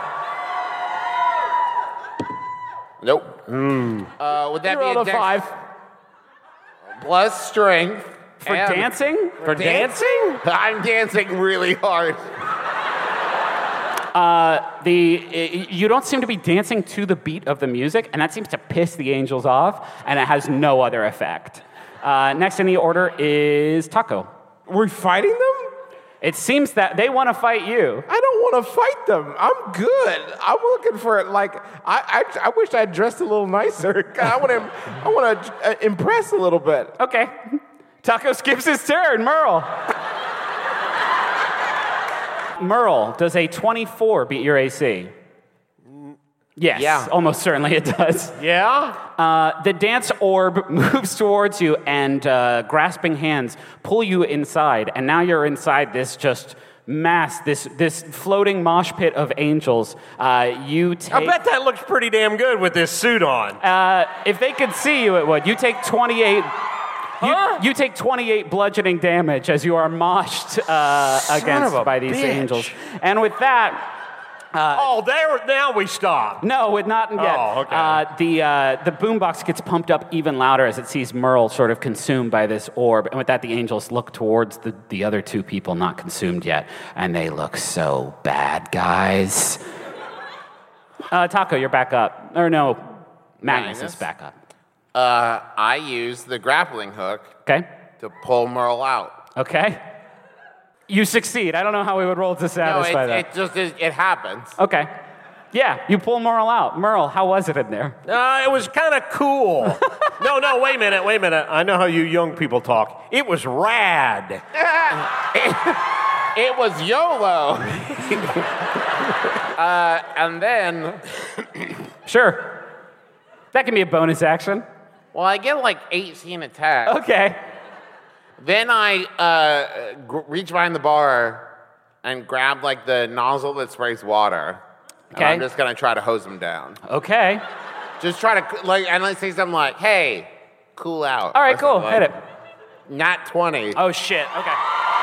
S5: Nope. Uh, would that
S1: You
S5: be
S1: rolled
S5: a
S1: a
S5: dex-
S1: five.
S5: plus strength
S2: For
S5: and-
S2: dancing?
S5: For dancing? I'm dancing really hard.
S2: The you don't seem to be dancing to the beat of the music, and that seems to piss the angels off, and it has no other effect. Uh, next in the order is Taco.
S1: We're fighting them?
S2: It seems that they want to fight you.
S1: I don't want to fight them. I'm good. I'm looking for like I I, I wish I dressed a little nicer. I want to I want to uh, impress a little bit.
S2: Okay. Taco skips his turn. Merle. Merle, does a twenty-four beat your A C? Yes,
S5: Yeah.
S2: almost certainly it does.
S3: Yeah?
S2: Uh, the dance orb moves towards you, and uh, grasping hands pull you inside, and now you're inside this just mass, this this floating mosh pit of angels. Uh, you take.
S3: I bet that looks pretty damn good with this suit on.
S2: Uh, if they could see you, it would. You take twenty-eight.
S3: Huh?
S2: You, you take twenty-eight bludgeoning damage as you are moshed uh, against
S3: of a
S2: by these
S3: bitch.
S2: angels. And with that,
S3: oh, there. Now we stop.
S2: no, it not yet.
S3: Oh, okay.
S2: Uh, the uh, the boombox gets pumped up even louder as it sees Merle sort of consumed by this orb. And with that, the angels look towards the, the other two people not consumed yet, and they look so bad, guys. Uh, Taco, you're back up. Or no, Magnus,
S5: Magnus?
S2: is back up.
S5: Uh, I use the grappling hook
S2: Okay.
S5: to pull Merle out.
S2: Okay. You succeed. I don't know how we would roll to
S5: No,
S2: satisfy
S5: it,
S2: that.
S5: it just it, it happens.
S2: Okay. Yeah, you pull Merle out. Merle, how was it in there?
S3: Uh, it was kind of cool. no, no, wait a minute, wait a minute. I know how you young people talk. It was rad.
S5: It was YOLO. uh, and then,
S2: Sure. That can be a bonus action.
S5: well, I get like eighteen attacks.
S2: Okay.
S5: Then I uh, gr- reach behind the bar and grab like the nozzle that sprays water. And
S2: Okay.
S5: I'm just gonna try to hose him down.
S2: Okay.
S5: Just try to like, and let's say something like, "Hey, cool out."
S2: All right,
S5: Or
S2: cool.
S5: something
S2: Hit
S5: like-
S2: it.
S5: Not twenty.
S2: Oh, shit. Okay.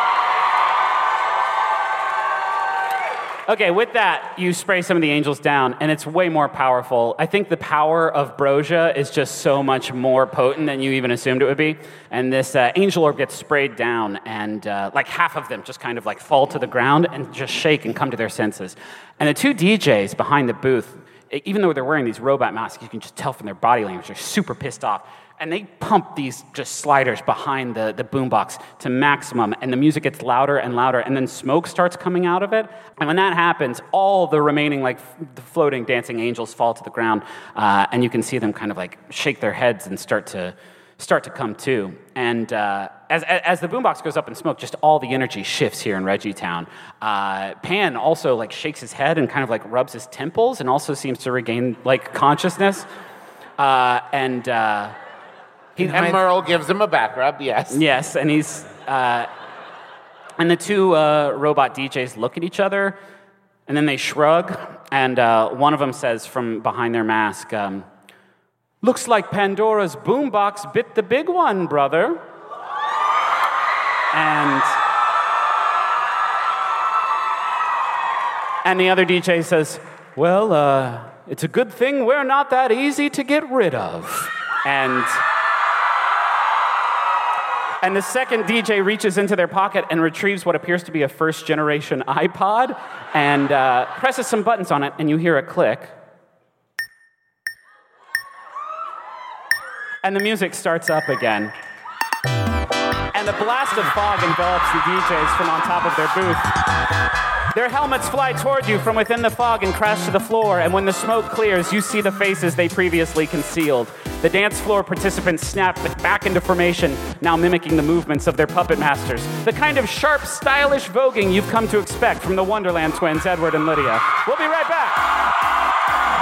S2: Okay, with that, you spray some of the angels down, and it's way more powerful. I think the power of Brosia is just so much more potent than you even assumed it would be. And this uh, angel orb gets sprayed down, and uh, like half of them just kind of like fall to the ground and just shake and come to their senses. And the two D Js behind the booth, even though they're wearing these robot masks, you can just tell from their body language, they're super pissed off. And they pump these just sliders behind the, the boombox to maximum, and the music gets louder and louder, and then smoke starts coming out of it. And when that happens, all the remaining like f- the floating dancing angels fall to the ground, uh, and you can see them kind of like shake their heads and start to start to come to. And uh, as as the boombox goes up in smoke, just all the energy shifts here in Reggietown. Uh, Pan also like shakes his head and kind of like rubs his temples, and also seems to regain like consciousness. Uh, and uh, He,
S5: And Merle gives him a back rub, yes.
S2: yes, and he's uh, and the two uh, robot D Js look at each other, and then they shrug, and uh, one of them says from behind their mask, um, "Looks like Pandora's boombox bit the big one, brother." And and the other D J says, "Well, uh, it's a good thing we're not that easy to get rid of." And And the second D J reaches into their pocket and retrieves what appears to be a first-generation iPod and uh, presses some buttons on it, and you hear a click. And the music starts up again. And a blast of fog envelops the D Js from on top of their booth. Their helmets fly toward you from within the fog and crash to the floor, and when the smoke clears, you see the faces they previously concealed. The dance floor participants snap back into formation, now mimicking the movements of their puppet masters. The kind of sharp, stylish voguing you've come to expect from the Wonderland twins, Edward and Lydia. We'll be right back.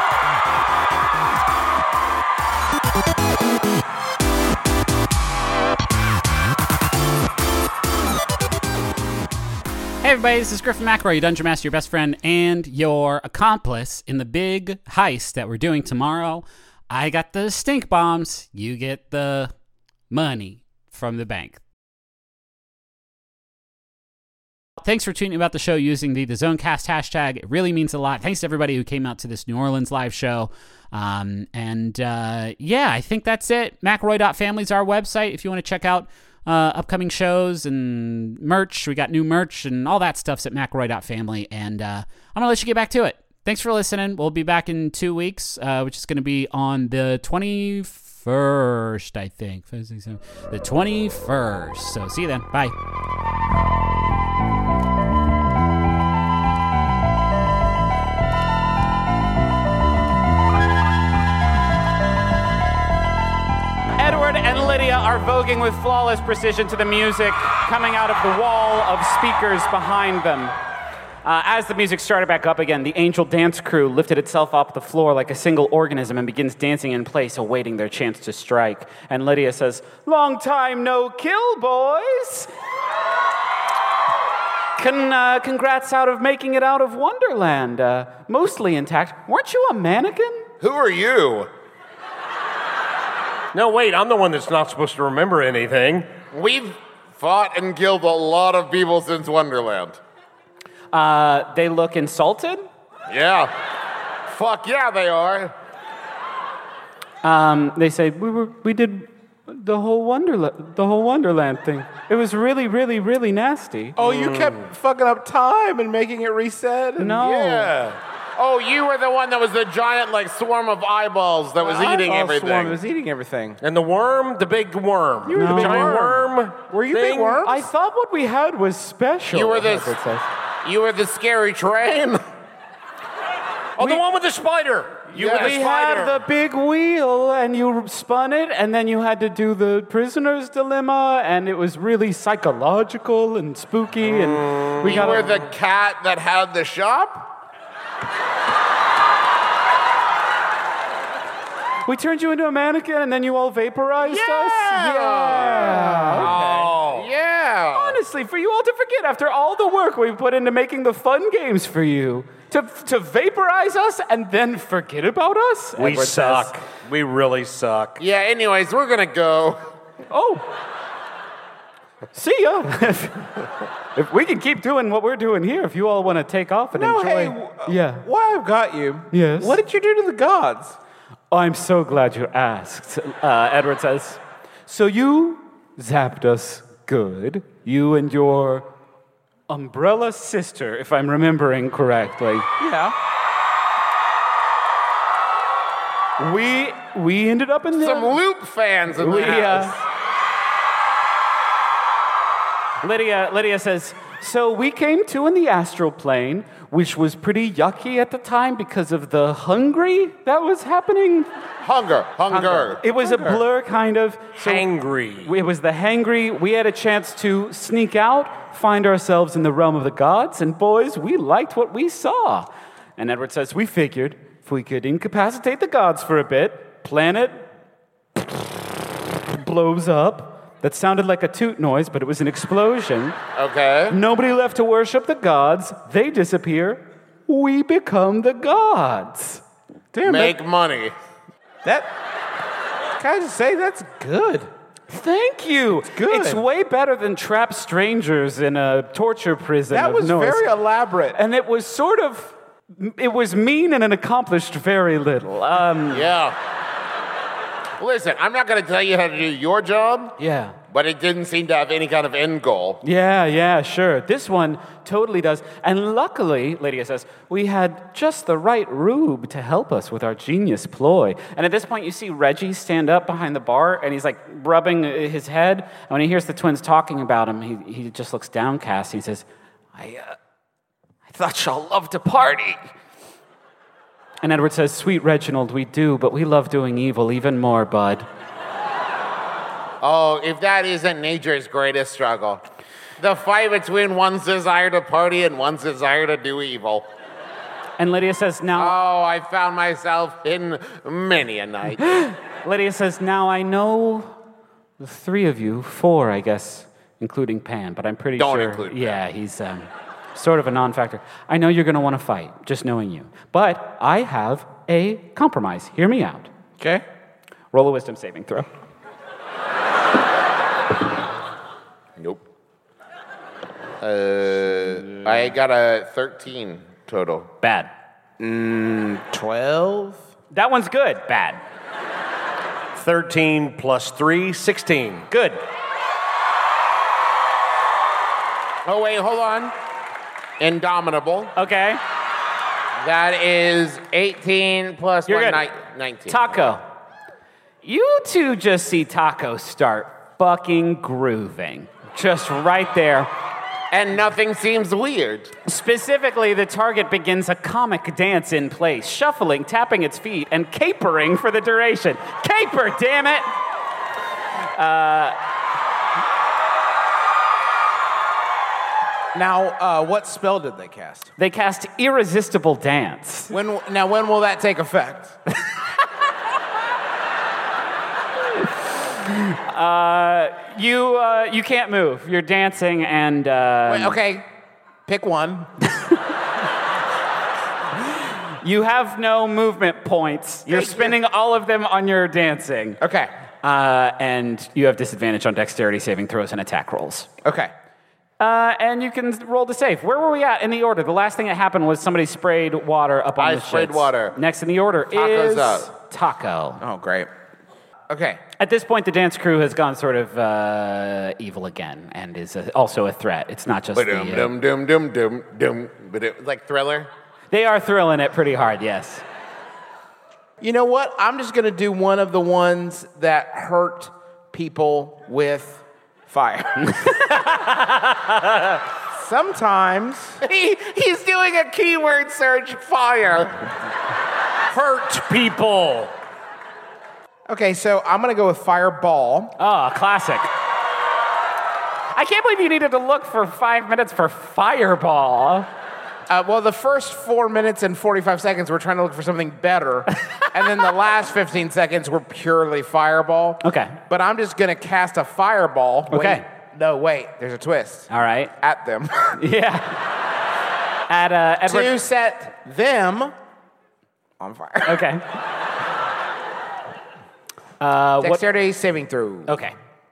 S7: Hey everybody, this is Griffin McElroy, your Dungeon Master, your best friend, and your accomplice in the big heist that we're doing tomorrow. I got the stink bombs, you get the money from the bank. Thanks for tweeting about the show using the DAZNcast hashtag. It really means a lot. Thanks to everybody who came out to this New Orleans live show. Um, and uh, yeah, I think that's it. McElroy dot family is our website if you want to check out Uh, upcoming shows and merch. We got new merch and all that stuff's at McElroy dot family. And uh, I'm going to let you get back to it. Thanks for listening. We'll be back in two weeks, uh, which is going to be on the twenty-first, I think. The twenty-first. So see you then. Bye.
S2: Edward and Lydia are voguing with flawless precision to the music coming out of the wall of speakers behind them. Uh, as the music started back up again, the angel dance crew lifted itself off the floor like a single organism and begins dancing in place, awaiting their chance to strike. And Lydia says, "Long time no kill, boys." Con, uh, congrats out of making it out of Wonderland. Uh, mostly intact. Weren't you a mannequin?
S5: Who are you?
S3: No, wait, I'm the one that's not supposed to remember anything.
S5: We've fought and killed a lot of people since Wonderland.
S2: Uh, they look insulted.
S5: Yeah. Fuck yeah, they are.
S2: Um, they say we were we did the whole Wonderland the whole Wonderland thing. It was really, really, really nasty.
S1: Oh, you kept fucking up time and making it reset? And
S2: No.
S5: Yeah. Oh, you were the one that was the giant, like, swarm of eyeballs that was eating
S1: Eyeball
S5: everything.
S1: Swarm was eating everything.
S3: And the worm, the big worm.
S1: You were the
S3: the
S1: big
S3: giant
S1: worm.
S3: worm.
S1: Were you
S3: thing.
S1: big worms?
S2: I thought what we had was special.
S5: You were the,
S2: Edward says.
S5: you were the scary train.
S3: Oh, the one with the spider. You
S5: Yeah,
S3: were the
S2: We
S3: spider.
S2: had the big wheel, and you spun it, and then you had to do the prisoner's dilemma, and it was really psychological and spooky, and we
S5: You
S2: got
S5: were the cat that had the shop?
S2: we turned you into a mannequin, and then you all vaporized us.
S5: Yeah.
S2: Yeah.
S5: Oh. Yeah.
S2: Honestly, for you all to forget after all the work we've put into making the fun games for you,
S6: To, to vaporize us and then forget about us?
S3: We
S6: Edward
S3: suck.
S6: says.
S3: We really suck.
S5: Yeah, anyways, we're gonna go.
S6: Oh. See ya. if, if we can keep doing what we're doing here, if you all want to take off and
S1: No,
S6: enjoy.
S1: hey, w-
S6: yeah.
S1: Why I've got you?
S6: Yes?
S1: What did you do to the gods?
S6: I'm so glad you asked, uh, Edward says. So you zapped us good. You and your umbrella sister, if I'm remembering correctly.
S1: Yeah.
S6: We we ended up in the
S5: Some Loop fans in the
S6: we,
S5: house.
S6: uh, Lydia Lydia says, so we came to in the astral plane, which was pretty yucky at the time because of the hungry that was happening.
S5: Hunger, hunger.
S6: It was a blur, kind of. So
S3: Angry.
S6: It was the hangry. We had a chance to sneak out, find ourselves in the realm of the gods, and boys, we liked what we saw. And Edward says, we figured if we could incapacitate the gods for a bit, planet blows up. That sounded like a toot noise, but it was an explosion.
S5: Okay.
S6: Nobody left to worship the gods. They disappear. We become the gods.
S1: Damn,
S5: Make
S1: that,
S5: money.
S1: that. Can I just say that's good?
S6: Thank you. It's
S1: good.
S6: It's way better than trap strangers in a torture prison.
S1: That
S6: of
S1: was
S6: noise.
S1: very elaborate.
S6: And it was sort of, it was mean and it accomplished very little. Um,
S5: Yeah. Listen, I'm not going to tell you how to do your job,
S6: yeah.
S5: but it didn't seem to have any kind of end goal.
S6: Yeah, yeah, sure. This one totally does. And luckily, Lydia says, we had just the right rube to help us with our genius ploy. And at this point, you see Reggie stand up behind the bar, and he's like rubbing his head. And when he hears the twins talking about him, he, he just looks downcast. He says, I, uh, I thought y'all loved to party. And Edward says, sweet Reginald, we do, but we love doing evil even more, bud.
S5: Oh, if that isn't nature's greatest struggle. The fight between one's desire to party and one's desire to do evil.
S6: And Lydia says, now...
S5: Oh, I found myself in many a night.
S6: Lydia says, now I know the three of you, four, I guess, including Pan, but I'm pretty
S5: Don't
S6: sure...
S5: include Pan.
S6: Yeah, he's um, sort of a non-factor. I know you're going to want to fight, just knowing you. But I have a compromise. Hear me out.
S1: Okay.
S6: Roll a wisdom saving throw.
S5: Nope. Uh, I got a thirteen total.
S6: Bad.
S1: twelve?
S6: That one's good. Bad.
S3: thirteen plus three, sixteen.
S6: Good.
S5: Oh, wait, hold on. Indomitable.
S6: Okay.
S5: That is eighteen plus
S6: You're
S5: one,
S6: good.
S5: ni- nineteen.
S6: Taco. You two just see Taco start fucking grooving. Just right there.
S5: And nothing seems weird.
S6: Specifically, the target begins a comic dance in place, shuffling, tapping its feet, and capering for the duration. Caper, damn it!
S1: Now, uh, what spell did they cast?
S6: They cast Irresistible Dance.
S1: When? Now, when will that take effect?
S6: You uh, you can't move. You're dancing, and uh,
S1: Wait, okay, pick one.
S6: you have no movement points. You're spending all of them on your dancing.
S1: Okay.
S6: Uh, and you have disadvantage on dexterity saving throws and attack rolls.
S1: Okay.
S6: Uh, and you can roll to save. Where were we at in the order? The last thing that happened was somebody sprayed water up on
S5: I
S6: the
S5: sprayed
S6: shits.
S5: water.
S6: Next in the order
S5: Taco's
S6: is
S5: up.
S6: Taco.
S1: Oh, great. Okay.
S6: At this point, the dance crew has gone sort of uh, evil again and is a, also a threat. It's not just the...
S5: Dum
S6: Uh,
S5: dum dum dum dum dum. But it like Thriller.
S6: they are thrilling it pretty hard, yes.
S1: You know what? I'm just going to do one of the ones that hurt people with fire. Sometimes.
S5: He, he's doing a keyword search. Fire.
S3: Hurt people.
S1: Okay, so I'm going to go with fireball.
S6: Oh, classic. I can't believe you needed to look for five minutes for Fireball.
S1: Uh, well, the first four minutes and forty-five seconds, we're trying to look for something better. And then the last fifteen seconds were purely fireball.
S6: Okay.
S1: But I'm just going to cast a fireball.
S6: Okay.
S1: Wait, no, wait. There's a twist.
S6: All right.
S1: At them.
S6: Yeah.
S2: At uh, Edward.
S1: to set them on fire.
S2: Okay. Uh, what?
S1: Dexterity saving throw.
S2: Okay.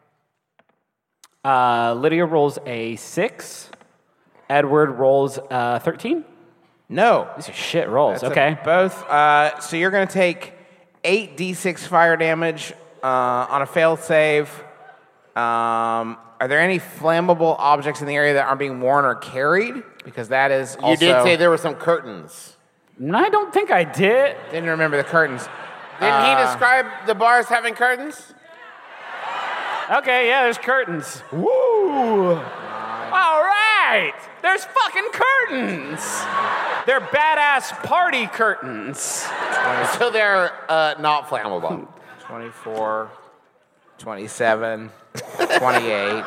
S2: Uh, Lydia rolls a six. Edward rolls uh, thirteen.
S1: No.
S2: These are shit rolls.
S1: That's
S2: okay.
S1: a- both. Uh, so you're going to take eight d six fire damage uh, on a failed save. Um, are there any flammable objects in the area that aren't being worn or carried? Because that is also...
S5: You did say there were some curtains.
S2: No, I don't think I did.
S1: Didn't remember the curtains.
S5: Didn't
S1: Uh,
S5: he describe the bars having curtains?
S2: Okay, yeah, there's curtains. Woo! All right! There's fucking curtains! They're badass party curtains.
S5: So they're uh, not flammable.
S1: twenty-four, twenty-seven, twenty-eight,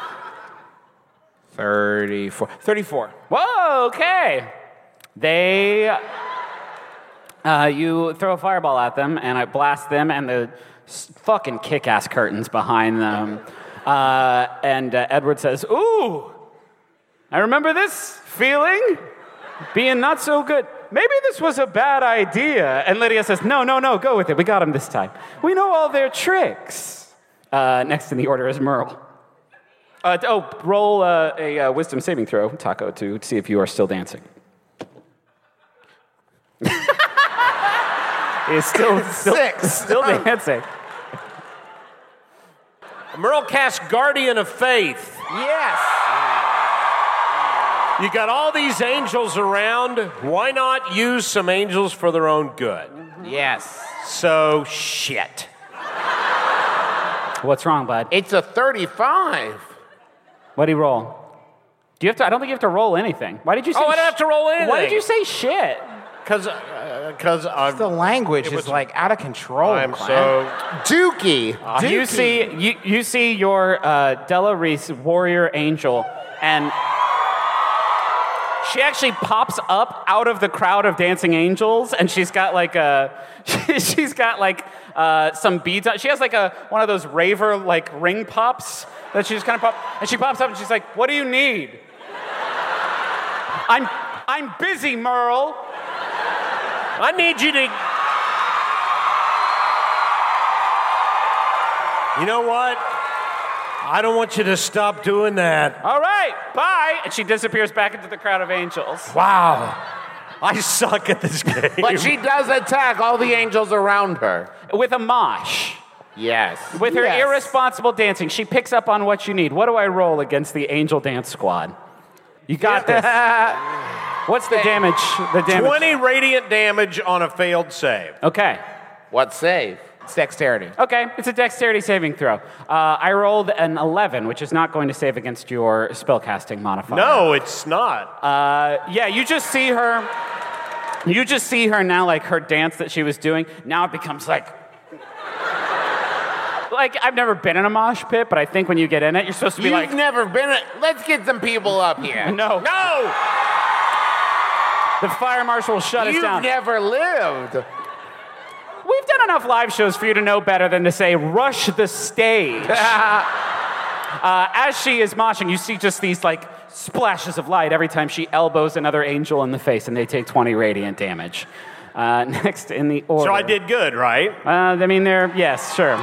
S1: thirty-four. thirty-four.
S2: Whoa, okay. They, uh, you throw a fireball at them, and I blast them, and the s- fucking kick-ass curtains behind them. Uh, and uh, Edward says, ooh, I remember this feeling, being not so good. Maybe this was a bad idea. And Lydia says, no, no, no, go with it. We got him this time. We know all their tricks. Uh, next in the order is Merle. Uh, oh, roll uh, a uh, wisdom saving throw, Taco, to see if you are still dancing. He's still, still,
S1: Six.
S2: still dancing.
S3: Merle casts Guardian of Faith.
S1: Yes.
S3: You got all these angels around. Why not use some angels for their own good?
S1: Yes.
S3: So, shit.
S2: What's wrong, bud?
S5: It's a thirty-five.
S2: What do you roll? Do you have to? I don't think you have to roll anything. Why did you say?
S3: Oh, I don't
S2: sh-
S3: have to roll anything.
S2: Why did you say shit?
S3: Because because I'm,
S1: The language
S3: It
S1: is
S3: was-
S1: like out of control.
S3: I'm
S1: Clem.
S3: so...
S1: Dookie. Dookie.
S2: You see, you, you see your uh, Della Reese warrior angel, and she actually pops up out of the crowd of dancing angels, and she's got like a, she's got like uh, some beads on. She has like a one of those raver like ring pops that she just kind of pop, and she pops up and she's like, "What do you need?" I'm I'm busy, Merle.
S3: I need you to... You know what? I don't want you to stop doing that.
S2: All right, bye. And she disappears back into the crowd of angels.
S3: Wow. I suck at this game.
S5: But she does attack all the angels around her.
S2: With a mosh.
S5: Yes.
S2: With her
S1: Yes.
S2: irresponsible dancing, she picks up on what you need. What do I roll against the angel dance squad? You got this. What's the damage? The damage.
S3: twenty radiant damage on a failed save.
S2: Okay.
S5: What save?
S1: It's dexterity.
S2: Okay, it's a dexterity saving throw. Uh, I rolled an eleven, which is not going to save against your spellcasting modifier.
S3: No, it's not.
S2: Uh, yeah, you just see her. You just see her now, like her dance that she was doing. Now it becomes like. Like, I've never been in a mosh pit, but I think when you get in it, you're supposed to be
S5: You've
S2: like.
S5: never been. A, let's get some people up here.
S2: No.
S3: No!
S2: The fire marshal will shut us
S5: You've
S2: down.
S5: never lived.
S2: We've done enough live shows for you to know better than to say, rush the stage. uh, as she is moshing, you see just these like splashes of light every time she elbows another angel in the face, and they take twenty radiant damage. Uh, next in the order.
S3: So I did good, right?
S2: Uh, I mean, they're, yes, sure.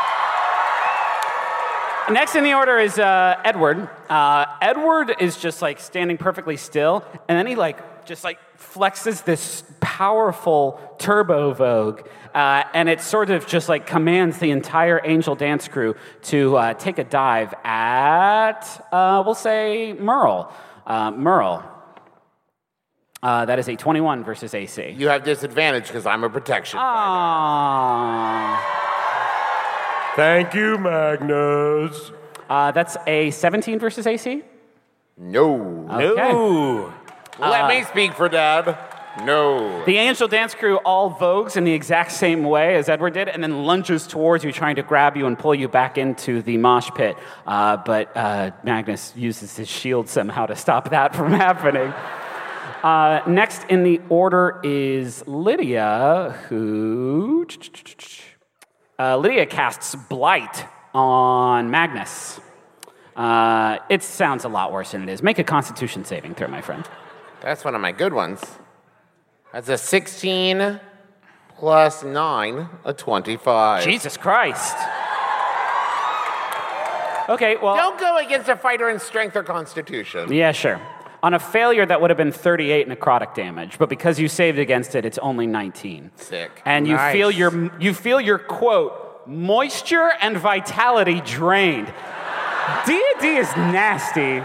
S2: Next in the order is uh, Edward. Uh, Edward is just like standing perfectly still, and then he like just like flexes this powerful turbo vogue, uh, and it sort of just like commands the entire angel dance crew to uh, take a dive at, uh, we'll say, Merle. Uh, Merle. Uh, that is a twenty-one versus A C.
S5: You have disadvantage because I'm a protection.
S2: Aww.
S3: Thank you, Magnus.
S2: Uh, that's a seventeen versus A C?
S5: No.
S2: Okay.
S3: Ooh.
S5: Let me speak for Deb. No.
S2: The angel dance crew all vogues in the exact same way as Edward did, and then lunges towards you, trying to grab you and pull you back into the mosh pit. Uh, but uh, Magnus uses his shield somehow to stop that from happening. Uh, next in the order is Lydia, who... Uh, Lydia casts Blight on Magnus. Uh, it sounds a lot worse than it is. Make a Constitution saving throw, my friend.
S5: That's one of my good ones. That's a sixteen plus nine, a twenty-five.
S2: Jesus Christ. Okay, well.
S5: Don't go against a fighter in strength or constitution.
S2: Yeah, sure. On a failure, that would have been thirty-eight necrotic damage, but because you saved against it, it's only nineteen.
S5: Sick.
S2: And you
S1: Nice.
S2: feel your you feel your quote moisture and vitality drained. D and D is nasty.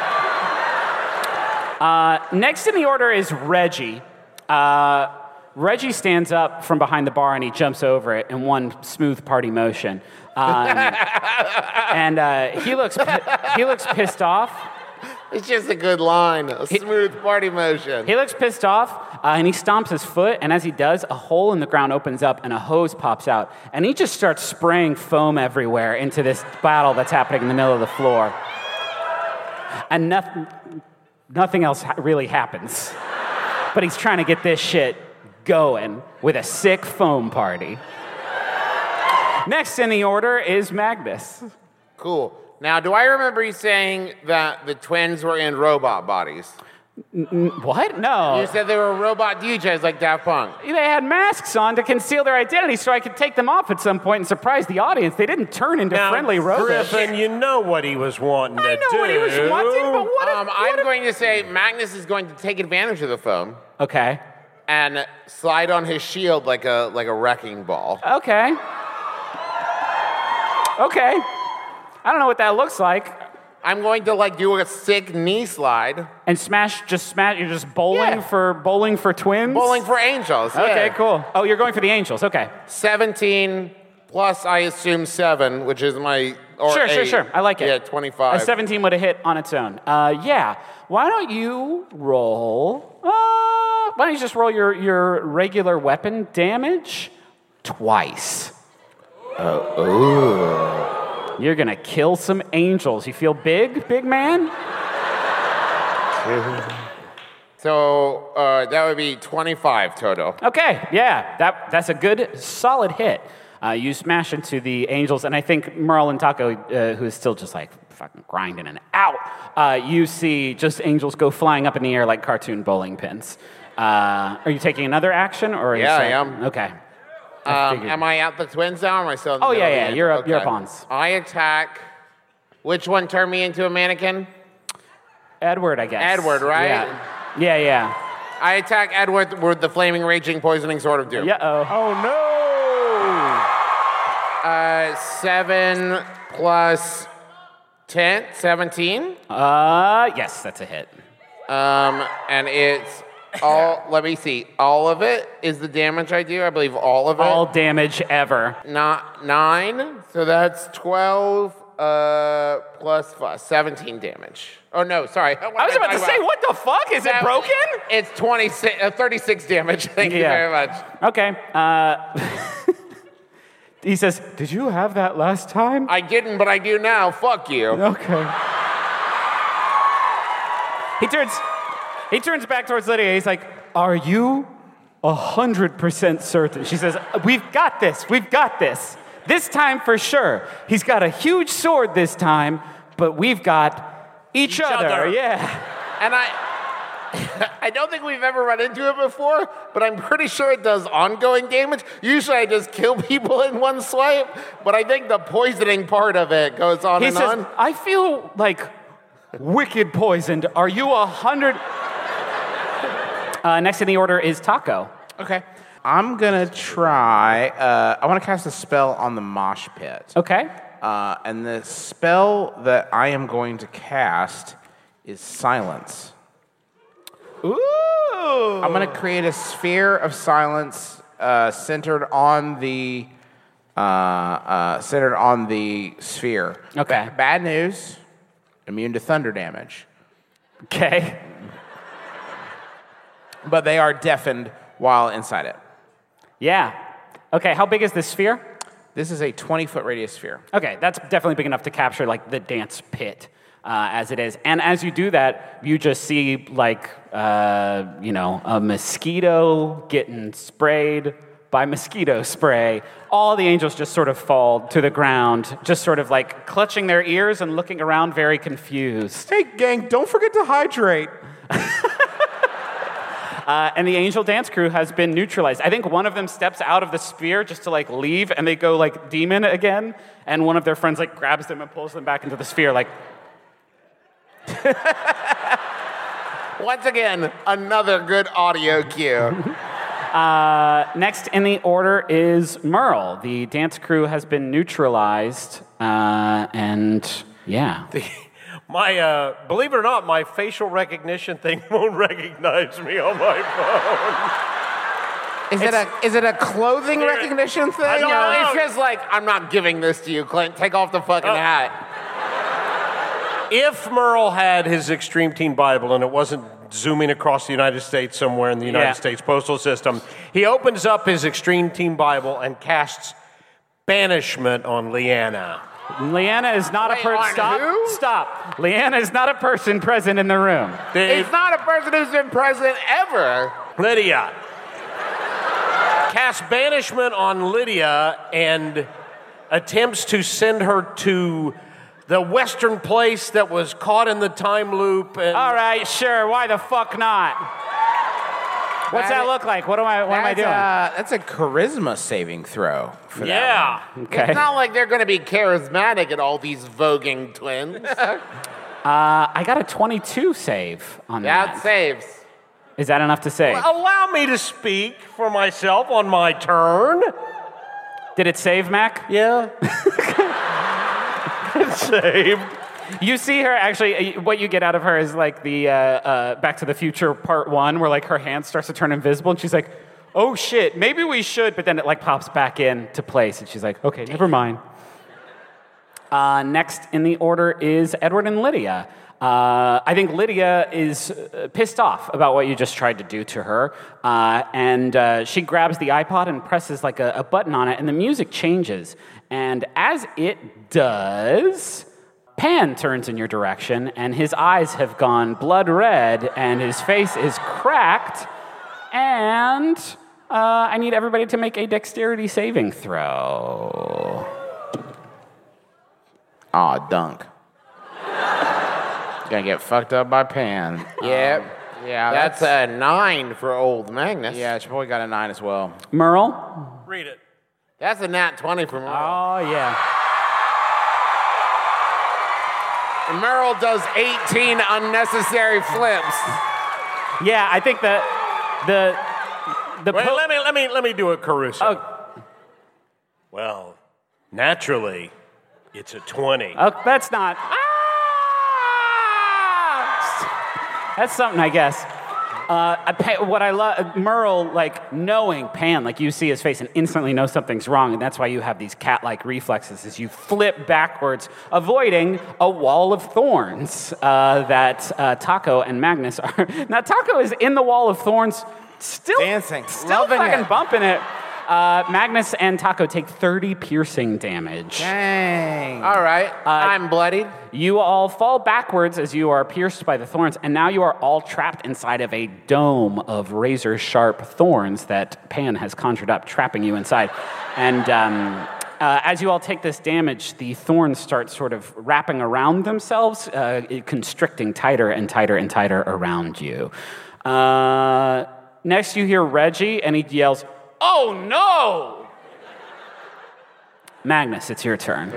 S2: Uh, next in the order is Reggie. Uh, Reggie stands up from behind the bar and he jumps over it in one smooth party motion. Um, and uh, he looks pi- he looks pissed off.
S5: It's just a good line. A smooth party motion.
S2: He looks pissed off, uh, and he stomps his foot, and as he does, a hole in the ground opens up, and a hose pops out, and he just starts spraying foam everywhere into this battle that's happening in the middle of the floor. And nothing, nothing else ha- really happens. But he's trying to get this shit going with a sick foam party. Next in the order is Magnus.
S5: Cool. Now, do I remember you saying that the twins were in robot bodies?
S2: What? No.
S5: You said they were robot D Js like Daft Punk.
S2: They had masks on to conceal their identity so I could take them off at some point and surprise the audience. They didn't turn into
S3: Now,
S2: friendly robots.
S3: Griffin, you know what he was wanting to
S2: I know
S3: do.
S2: what he was wanting, but what if...
S5: Um,
S2: what
S5: I'm
S2: if-
S5: going to say Magnus is going to take advantage of the foam
S2: Okay.
S5: and slide on his shield like a like a wrecking ball.
S2: Okay. Okay. I don't know what that looks like.
S5: I'm going to like do a sick knee slide.
S2: And smash, just smash, you're just bowling
S5: Yeah.
S2: for bowling for twins?
S5: Bowling for angels.
S2: Okay,
S5: yeah.
S2: cool. Oh, you're going for the angels. Okay.
S5: seventeen plus, I assume, seven, which is my. Or
S2: Sure, sure,
S5: eight.
S2: sure. I like it.
S5: Yeah, twenty-five.
S2: A seventeen would have hit on its own. Uh, yeah. Why don't you roll? Uh, why don't you just roll your, your regular weapon damage twice? Oh. Ooh. You're gonna kill some angels. You feel big, big man?
S5: So uh, that would be twenty-five total.
S2: Okay, yeah, that that's a good, solid hit. Uh, you smash into the angels, and I think Merle and Taco, uh, who is still just like fucking grinding and out, uh, you see just angels go flying up in the air like cartoon bowling pins. Uh, are you taking another action, or is
S5: Yeah, I
S2: that-
S5: am.
S2: Okay.
S5: Um,
S2: figured.
S5: am I at the twins now, or am I still in the
S2: Oh,
S5: middle
S2: yeah,
S5: of the
S2: yeah,
S5: angel?
S2: you're up-
S5: Okay.
S2: you're up ons.
S5: I attack. Which one turned me into a mannequin?
S2: Edward, I guess.
S5: Edward, right?
S2: Yeah, yeah, yeah.
S5: I attack Edward with the flaming, raging, poisoning sword of doom.
S2: Yeah. Oh.
S3: Oh, no!
S5: Uh, seven plus ten, seventeen.
S2: Uh, yes, that's a hit.
S5: Um, and it's all, let me see, all of it is the damage I do. I believe all of it.
S2: All damage ever.
S5: Not nine, so that's twelve uh, plus five, seventeen damage. Oh, no, sorry. What
S2: I was
S5: am
S2: about to
S5: talking
S2: say, what the fuck? Is it
S5: That-
S2: broken?
S5: It's twenty-six, uh, thirty-six damage. Thank you
S2: Yeah.
S5: very much.
S2: Okay. Uh, he says, "Did you have that last time?"
S5: I didn't, but I do now. Fuck you.
S2: Okay. He turns. He turns back towards Lydia. He's like, "Are you a hundred percent certain?" She says, "We've got this. We've got this. This time for sure. He's got a huge sword this time, but we've got each, other.
S3: other.
S2: Yeah."
S5: And I, I don't think we've ever run into it before, but I'm pretty sure it does ongoing damage. Usually I just kill people in one swipe, but I think the poisoning part of it goes on
S2: He
S5: and
S2: says,
S5: on.
S2: "I feel like wicked poisoned. Are you a hundred?" Uh, next in the order is Taco.
S1: Okay. I'm gonna try. Uh, I want to cast a spell on the mosh pit.
S2: Okay.
S1: Uh, and the spell that I am going to cast is silence.
S2: Ooh.
S1: I'm going to create a sphere of silence uh, centered on the uh, uh, centered on the sphere.
S2: Okay.
S1: Ba- bad news. Immune to thunder damage,
S2: Okay.
S1: but they are deafened while inside it.
S2: Yeah. Okay, how big is this sphere?
S1: This is a twenty foot radius sphere.
S2: Okay, that's definitely big enough to capture like the dance pit uh, as it is. And as you do that, you just see like, uh, you know, a mosquito getting sprayed by mosquito spray. All the angels just sort of fall to the ground, just sort of like clutching their ears and looking around very confused.
S1: Hey, gang! Don't forget to hydrate.
S2: Uh, and the angel dance crew has been neutralized. I think one of them steps out of the sphere just to like leave, and they go like demon again. And one of their friends like grabs them and pulls them back into the sphere. Like,
S5: Once again, another good audio cue.
S2: uh, next in the order is Merle. The dance crew has been neutralized, uh, and yeah.
S3: My, uh, believe it or not, my facial recognition thing won't recognize me on my phone.
S1: Is it a is it a clothing recognition thing?
S3: I don't
S5: No,
S3: know.
S5: it's just like, I'm not giving this to you, Clint. Take off the fucking
S3: Uh,
S5: hat.
S3: If Merle had his Extreme Teen Bible and it wasn't zooming across the United States somewhere in the United
S2: Yeah.
S3: States Postal System, he opens up his Extreme Teen Bible and casts banishment on Leanna.
S2: Leanna is not
S5: Wait,
S2: a person.
S5: on
S2: Stop.
S5: who?
S2: Stop. Leanna is not a person present in the room.
S3: They-
S5: It's not a person who's been president ever.
S3: Lydia. Casts banishment on Lydia and attempts to send her to the Western place that was caught in the time loop. And
S2: All right, sure. Why the fuck not? What's that
S1: That-
S2: look like? What am I? What am I
S1: That's
S2: doing?
S1: a- that's a charisma saving throw. For that
S3: yeah.
S2: okay.
S5: It's not like they're going to be charismatic at all these voguing twins.
S2: Uh, I got a twenty-two save on that.
S5: That saves.
S2: Is that enough to save?
S3: Allow me to speak for myself on my turn.
S2: Did it save, Mac?
S3: Yeah. Saved.
S2: You see her actually. uh, What you get out of her is like the uh, uh, Back to the Future Part One, where like her hand starts to turn invisible, and she's like, "Oh shit, maybe we should." But then it like pops back into place, and she's like, "Okay, never mind." Uh, next in the order is Edward and Lydia. Uh, I think Lydia is uh, pissed off about what you just tried to do to her, uh, and uh, she grabs the iPod and presses like a, a button on it, and the music changes. And as it does, Pan turns in your direction, and his eyes have gone blood red, and his face is cracked. And uh, I need everybody to make a dexterity saving throw.
S1: Aw, dunk. Gonna get fucked up by Pan.
S5: Yep.
S1: Yeah,
S5: That's a nine for old Magnus.
S1: Yeah, she probably got a nine as well.
S2: Merle?
S3: Read it.
S5: That's a nat twenty for Merle.
S2: Oh, yeah.
S5: Merle does eighteen unnecessary flips.
S2: Yeah, I think the the the
S3: Wait,
S2: po-
S3: let me let me let me do a Caruso.
S2: Oh.
S3: Well, naturally, it's a twenty.
S2: oh, that's not. That's something, I guess. Uh, I pa- what I love, Merle, like knowing Pan, like you see his face and instantly know something's wrong, and that's why you have these cat-like reflexes. Is you flip backwards, avoiding a wall of thorns uh, that uh, Taco and Magnus are. Now Taco is in the wall of thorns, still
S1: Dancing,
S2: still
S1: loving
S2: fucking
S1: it.
S2: bumping it. Uh, Magnus and Taco take thirty piercing damage.
S1: Dang.
S5: All right. I'm bloodied.
S2: You all fall backwards as you are pierced by the thorns, and now you are all trapped inside of a dome of razor-sharp thorns that Pan has conjured up, trapping you inside. And um, uh, as you all take this damage, the thorns start sort of wrapping around themselves, uh, constricting tighter and tighter and tighter around you. Uh, next, you hear Reggie, and he yells, "Oh no!" Magnus, it's your turn.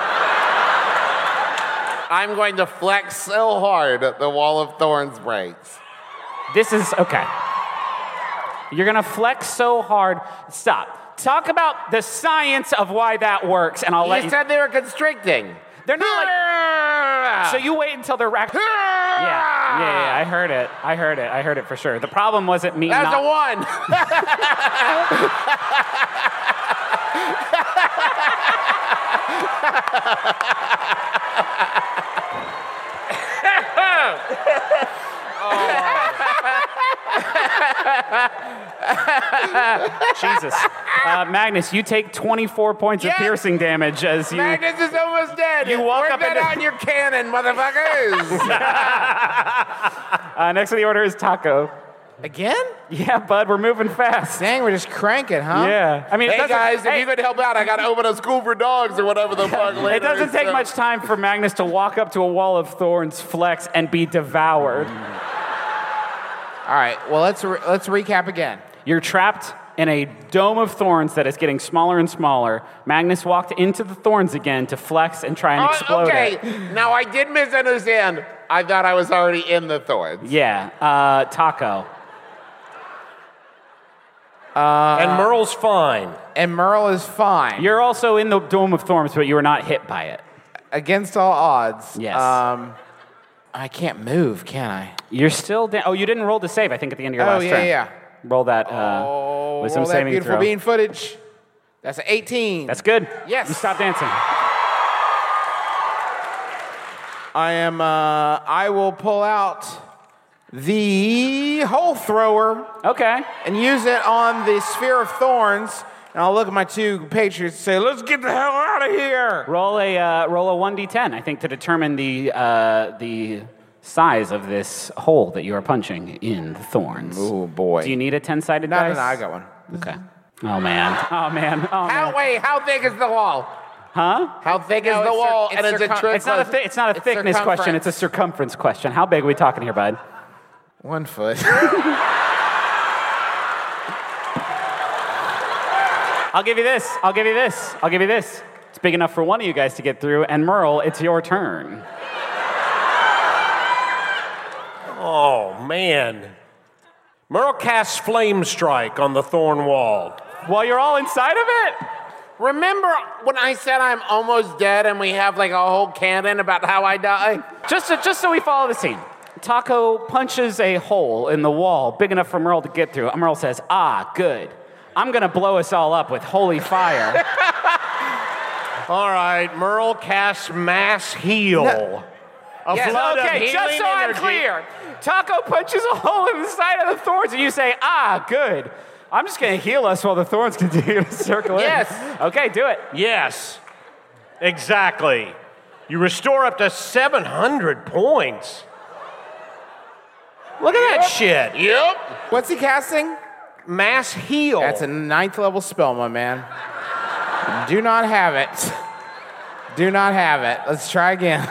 S5: I'm going to flex so hard that the wall of thorns breaks.
S2: This is okay. You're gonna flex so hard. Stop. Talk about the science of why that works, and I'll let
S5: You
S2: you.
S5: said they were constricting.
S2: They're not like. So you wait until they're racked. Yeah, yeah, yeah. I heard it. I heard it. I heard it for sure. The problem wasn't me.
S5: That's
S2: not-
S5: a one.
S2: Jesus. Uh, Magnus, you take twenty-four points
S5: Yes.
S2: of piercing damage as you.
S5: Magnus is almost dead.
S2: You walk
S5: Work
S2: up
S5: that
S2: into-
S5: on your cannon, motherfuckers.
S2: Uh, next on the order is Taco.
S1: Again?
S2: Yeah, bud, we're moving fast.
S1: Dang, we're just cranking, huh?
S2: Yeah. I mean, it
S5: Hey
S2: doesn't-
S5: guys, if
S2: hey,
S5: you could help out, I got to open a school for dogs or whatever the fuck later.
S2: It doesn't take
S5: so-
S2: much time for Magnus to walk up to a wall of thorns, flex, and be devoured.
S1: All right. Well, let's re- let's recap again.
S2: You're trapped in a dome of thorns that is getting smaller and smaller. Magnus walked into the thorns again to flex and try and
S5: Oh,
S2: explode
S5: okay,
S2: it.
S5: now I did misunderstand. I thought I was already in the thorns.
S2: Yeah, uh, Taco.
S3: and Merle's fine.
S1: And Merle is fine.
S2: You're also in the dome of thorns, but you were not hit by it.
S1: Against all odds.
S2: Yes.
S1: Um, I can't move, can I?
S2: You're still down. Oh, you didn't roll to save, I think, at the end of your
S1: Oh,
S2: last
S1: yeah,
S2: turn.
S1: yeah.
S2: Roll that uh,
S1: Oh,
S2: wisdom
S1: roll that
S2: saving
S1: beautiful
S2: throw.
S1: bean footage. That's an eighteen.
S2: That's good.
S1: Yes.
S2: You stop dancing.
S1: I am. Uh, I will pull out the hole thrower
S2: Okay.
S1: and use it on the sphere of thorns. And I'll look at my two patriots and say, "Let's get the hell out of here!"
S2: Roll a uh, roll a one d ten, I think, to determine the uh, the size of this hole that you are punching in the thorns.
S1: Oh boy.
S2: Do you need a ten-sided
S1: No,
S2: dice?
S1: no, no. I got one.
S2: Okay. Oh man. Oh man. Oh
S5: How,
S2: man.
S5: wait, how thick is the wall?
S2: Huh?
S5: How thick
S1: No,
S5: is the
S1: it's
S5: wall?
S1: cir-
S5: and
S1: it's
S5: it's a
S1: circum-
S5: trick
S2: It's not a thi- it's not a
S1: It's
S2: thickness question. It's a
S1: circumference.
S2: circumference question. How big are we talking here, bud?
S1: One foot.
S2: I'll give you this. I'll give you this. I'll give you this. It's big enough for one of you guys to get through. And Merle, it's your turn.
S3: Oh, man. Merle casts Flame Strike on the thorn wall.
S2: While you're all inside of it?
S5: Remember when I said I'm almost dead and we have like a whole canon about how I die?
S2: Just so, just so we follow the scene. Taco punches a hole in the wall big enough for Merle to get through. And Merle says, ah, good. I'm going to blow us all up with holy fire.
S3: All right, Merle casts Mass Heal. A
S5: Yes,
S3: flood of
S2: Okay, just
S3: healing
S2: so I'm
S3: energy.
S2: clear. Taco punches a hole in the side of the thorns, and you say, ah, good. I'm just going to heal us while the thorns continue to circle in.
S5: Yes.
S2: Okay, do it.
S3: Yes, exactly. You restore up to seven hundred points. Look at that shit.
S5: Yep.
S1: What's he casting?
S3: Mass Heal.
S1: That's a ninth level spell, my man. Do not have it. Do not have it. Let's try again.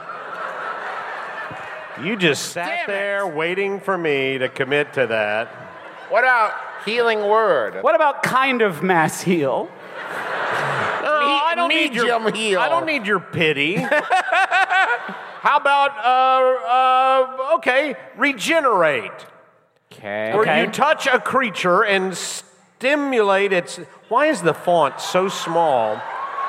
S3: You just sat
S5: Damn it.
S3: there waiting for me to commit to that.
S5: What about healing word?
S2: What about kind of mass heal?
S3: No, I don't need your
S5: medium heal.
S3: I don't need your pity. How about uh, uh, okay, regenerate,
S1: Okay.
S3: where
S2: Okay.
S3: you touch a creature and stimulate its. Why is the font so small?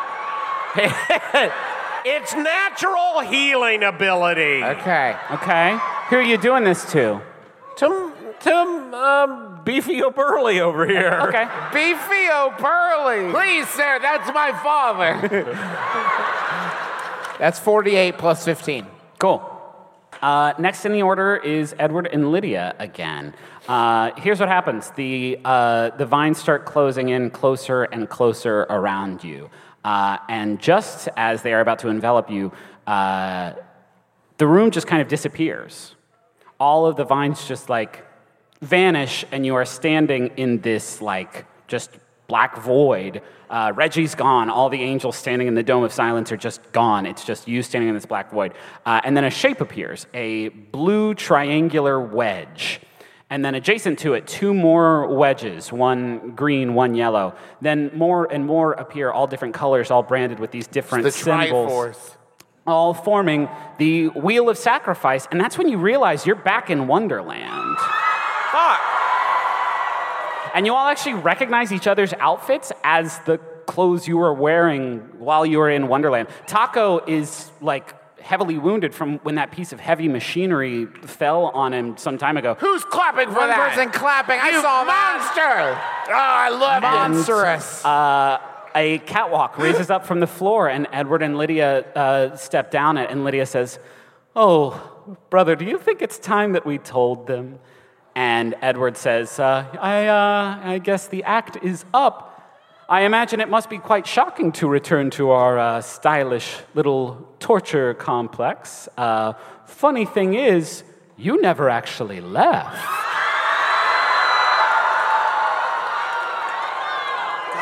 S3: Its natural healing ability.
S1: Okay.
S2: Okay. Who are you doing this to?
S3: To, to um, Beefy O'Burley over here.
S2: Okay.
S1: Beefy O'Burley.
S5: Please, sir, that's my father.
S1: That's forty-eight plus fifteen.
S2: Cool. Uh, next in the order is Edward and Lydia again. Uh, here's what happens. The, uh, the vines start closing in closer and closer around you. Uh, and just as they are about to envelop you, uh, the room just kind of disappears. All of the vines just like vanish, and you are standing in this like just black void. Uh, Reggie's gone. All the angels standing in the Dome of Silence are just gone. It's just you standing in this black void. Uh, and then a shape appears, a blue triangular wedge. And then adjacent to it, two more wedges, one green, one yellow. Then more and more appear, all different colors, all branded with these different
S5: The
S2: symbols.
S5: Triforce.
S2: All forming the Wheel of Sacrifice. And that's when you realize you're back in Wonderland.
S3: Fuck.
S2: And you all actually recognize each other's outfits as the clothes you were wearing while you were in Wonderland. Taco is like heavily wounded from when that piece of heavy machinery fell on him some time ago.
S5: Who's clapping for
S1: One
S5: that?
S1: person clapping. I
S5: You
S1: saw that.
S5: monster! Oh, I love it.
S1: Monstrous.
S2: Uh, a catwalk raises up from the floor, and Edward and Lydia uh, step down it, and Lydia says, "Oh, brother, do you think it's time that we told them?" And Edward says, uh, I, uh, I guess the act is up. I imagine it must be quite shocking to return to our uh, stylish little torture complex. Uh, funny thing is, you never actually left.
S5: Oh,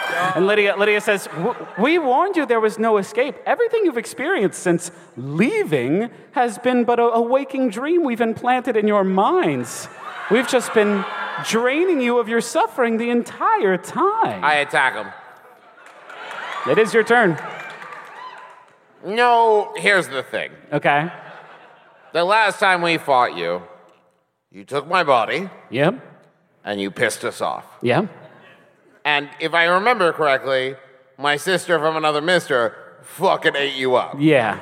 S2: And Lydia, Lydia says, we warned you there was no escape. Everything you've experienced since leaving has been but a, a waking dream we've implanted in your minds. We've just been draining you of your suffering the entire time.
S5: I attack him.
S2: It is your turn.
S5: No, here's the thing.
S2: Okay.
S5: The last time we fought you, you took my body
S2: Yep.
S5: and you pissed us off.
S2: Yep.
S5: And if I remember correctly, my sister from another mister fucking ate you up.
S2: Yeah.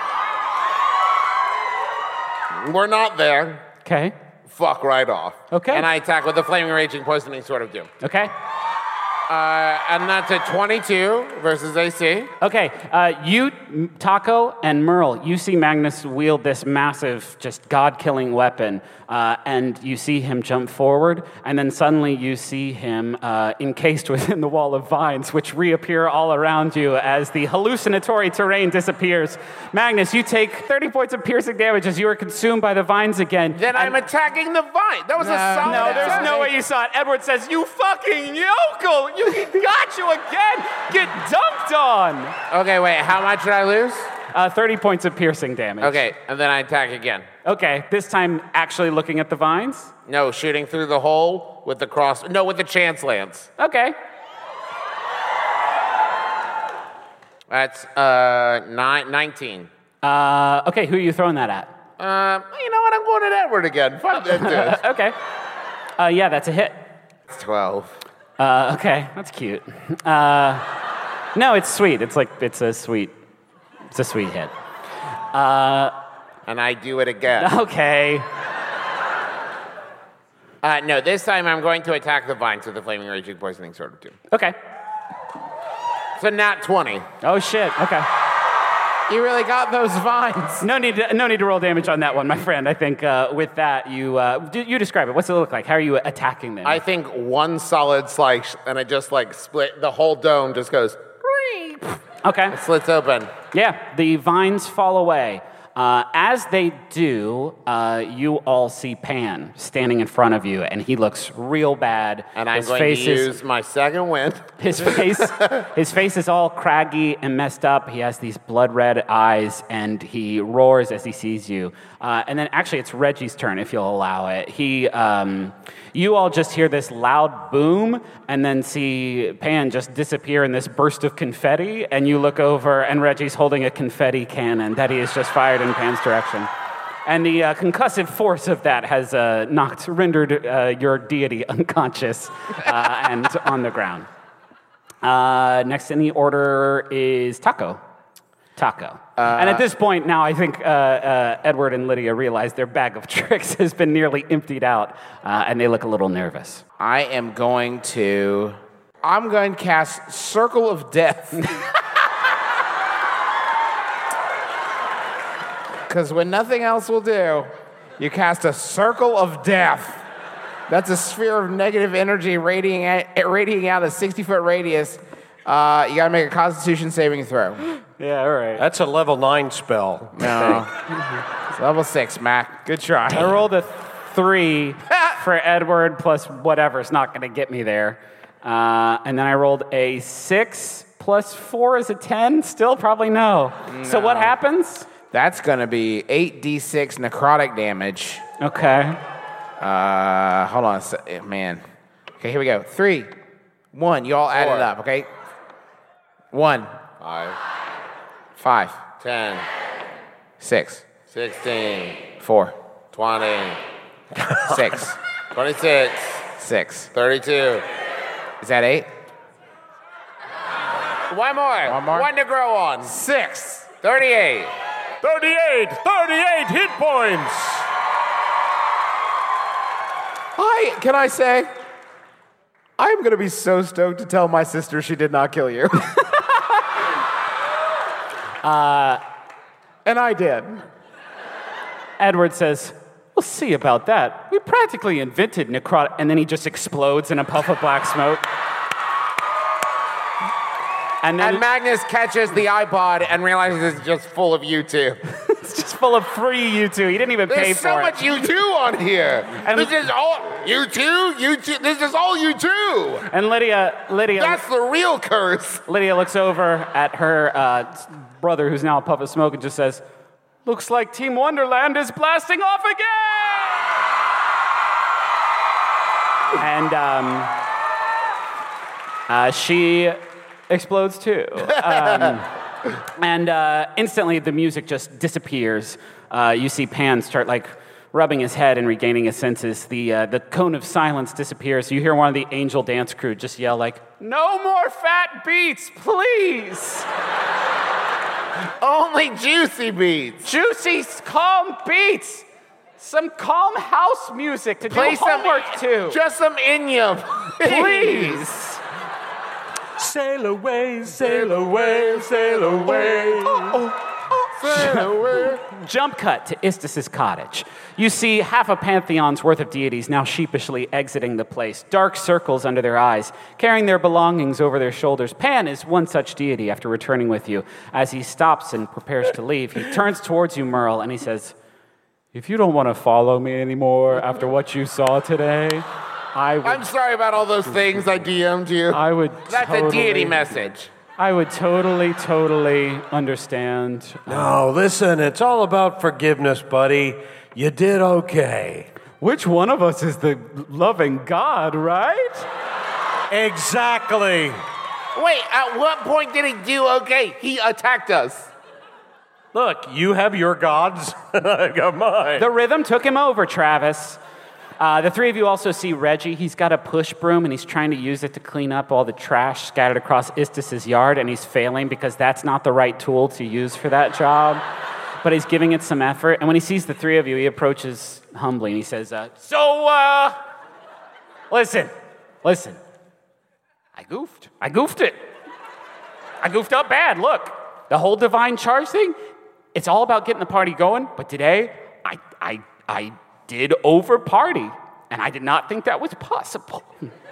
S5: We're not there.
S2: Okay.
S5: Fuck right off.
S2: Okay.
S5: And I attack with the flaming, raging, poisoning sword of doom.
S2: Okay.
S5: Uh, and that's a twenty-two versus A C.
S2: Okay, uh, you, Taco, and Merle, you see Magnus wield this massive, just god-killing weapon, uh, and you see him jump forward, and then suddenly you see him uh, encased within the wall of vines, which reappear all around you as the hallucinatory terrain disappears. Magnus, you take thirty points of piercing damage as you are consumed by the vines again.
S5: Then I'm attacking the vine. That was a solid
S2: No, there's
S5: attack.
S2: no way you saw it. Edward says, you fucking yokel! You, he got you again! Get dunked on!
S5: Okay, wait, how much did I lose?
S2: Uh, thirty points of piercing damage.
S5: Okay, and then I attack again.
S2: Okay, this time actually looking at the vines?
S5: No, shooting through the hole with the cross. No, with the chance lance.
S2: Okay.
S5: That's uh, nine, nineteen.
S2: Uh, okay, who are you throwing that at?
S5: Um, you know what? I'm going at Edward again. Fuck that dude.
S2: Okay. Uh, yeah, that's a hit.
S5: It's twelve.
S2: Uh, okay, that's cute. Uh, no, it's sweet. It's like, it's a sweet, it's a sweet hit. Uh,
S5: And I do it again.
S2: okay.
S5: Uh, no, this time I'm going to attack the vines with the flaming, raging, poisoning sword of doom.
S2: Okay.
S5: So nat twenty.
S2: Oh, shit. Okay.
S1: You really got those vines.
S2: No need to, no need to roll damage on that one, my friend. I think uh, with that, you, uh, do, you describe it. What's it look like? How are you attacking them?
S5: I think one solid slice, and it just like split. The whole dome just goes,
S2: Okay.
S5: slits open.
S2: Yeah, the vines fall away. Uh, as they do, uh, you all see Pan standing in front of you, and he looks real bad.
S5: And I'm
S2: his
S5: going
S2: face
S5: to
S2: is,
S5: use my second wind.
S2: his face, his face is all craggy and messed up. He has these blood red eyes, and he roars as he sees you. Uh, and then, actually, it's Reggie's turn, if you'll allow it. He, um, you all just hear this loud boom, and then see Pan just disappear in this burst of confetti. And you look over, and Reggie's holding a confetti cannon that he has just fired in Pan's direction. And the uh, concussive force of that has uh, knocked, rendered uh, your deity unconscious uh, and on the ground. Uh, next in the order is Taco. Taco. Uh, and at this point now, I think uh, uh, Edward and Lydia realize their bag of tricks has been nearly emptied out, uh, and they look a little nervous.
S1: I am going to. I'm going to cast Circle of Death. Because when nothing else will do, you cast a Circle of Death. That's a sphere of negative energy radiating out, radiating out a sixty-foot radius. Uh, you gotta make a Constitution saving throw.
S2: Yeah, all right.
S3: That's a level nine spell.
S1: No. It's level six, Mac. Good try.
S2: I rolled a three for Edward plus whatever's not going to get me there. Uh, and then I rolled a six plus four is a ten. Still probably no. no. So what happens?
S1: That's gonna be eight d six necrotic damage.
S2: Okay.
S1: Uh, hold on a sec, man. Okay, here we go. Three, one. You all add
S5: Four.
S1: it up, okay? One,
S5: Five,
S1: five,
S5: ten,
S1: six,
S5: sixteen,
S1: four,
S5: twenty,
S1: six,
S5: twenty-six,
S1: six.
S5: thirty-two.
S1: Is that eight?
S5: One more.
S1: One more?
S5: One to grow on.
S1: Six.
S5: thirty-eight.
S3: thirty-eight! thirty-eight hit points!
S1: I can I say, I'm gonna be so stoked to tell my sister she did not kill you. uh, and I did.
S2: Edward says, we'll see about that. We practically invented necrotic. And then he just explodes in a puff of black smoke. And then
S5: And Magnus catches the iPod and realizes it's just full of you two.
S2: it's just full of free U two. He didn't even pay
S5: There's
S2: for
S5: so
S2: it.
S5: much U two on here.
S2: And-
S5: this is all U two, U two. This is all U two.
S2: And Lydia, Lydia,
S5: That's the real curse.
S2: Lydia looks over at her uh, brother, who's now a puff of smoke, and just says, "Looks like Team Wonderland is blasting off again!" And um, uh, she explodes too. Um, and uh, instantly the music just disappears. Uh, you see Pan start like rubbing his head and regaining his senses. The, uh, the cone of silence disappears. You hear one of the angel dance crew just yell like, "No more fat beats, please!
S5: Only juicy beats.
S2: Juicy, calm beats! Some calm house music to
S5: Play
S2: do
S5: some
S2: homework to,
S5: Just some Enya,
S2: please!"
S3: Sail away, sail away, sail away.
S5: Sail away.
S2: Jump cut to Istis's cottage. You see half a pantheon's worth of deities now sheepishly exiting the place, dark circles under their eyes, carrying their belongings over their shoulders. Pan is one such deity after returning with you. As he stops and prepares to leave, he turns towards you, Merle, and he says,
S6: If you don't want to follow me anymore after what you saw today, I would,
S5: I'm sorry about all those things I D M'd you.
S6: I would
S5: That's
S6: totally,
S5: a deity message.
S6: I would totally, totally understand.
S3: No, listen, it's all about forgiveness, buddy. You did okay.
S6: Which one of us is the loving God, right?
S3: Exactly.
S5: Wait, at what point did he do okay? He attacked us.
S3: Look, you have your gods, and I got mine.
S2: The rhythm took him over, Travis. Uh, the three of you also see Reggie. He's got a push broom, and he's trying to use it to clean up all the trash scattered across Istis's yard, and he's failing because that's not the right tool to use for that job. But he's giving it some effort, and when he sees the three of you, he approaches humbly, and he says, uh, so, uh, listen, listen. I goofed. I goofed it. I goofed up bad. Look, the whole divine charge thing, it's all about getting the party going, but today, I, I, I did over party, and I did not think that was possible.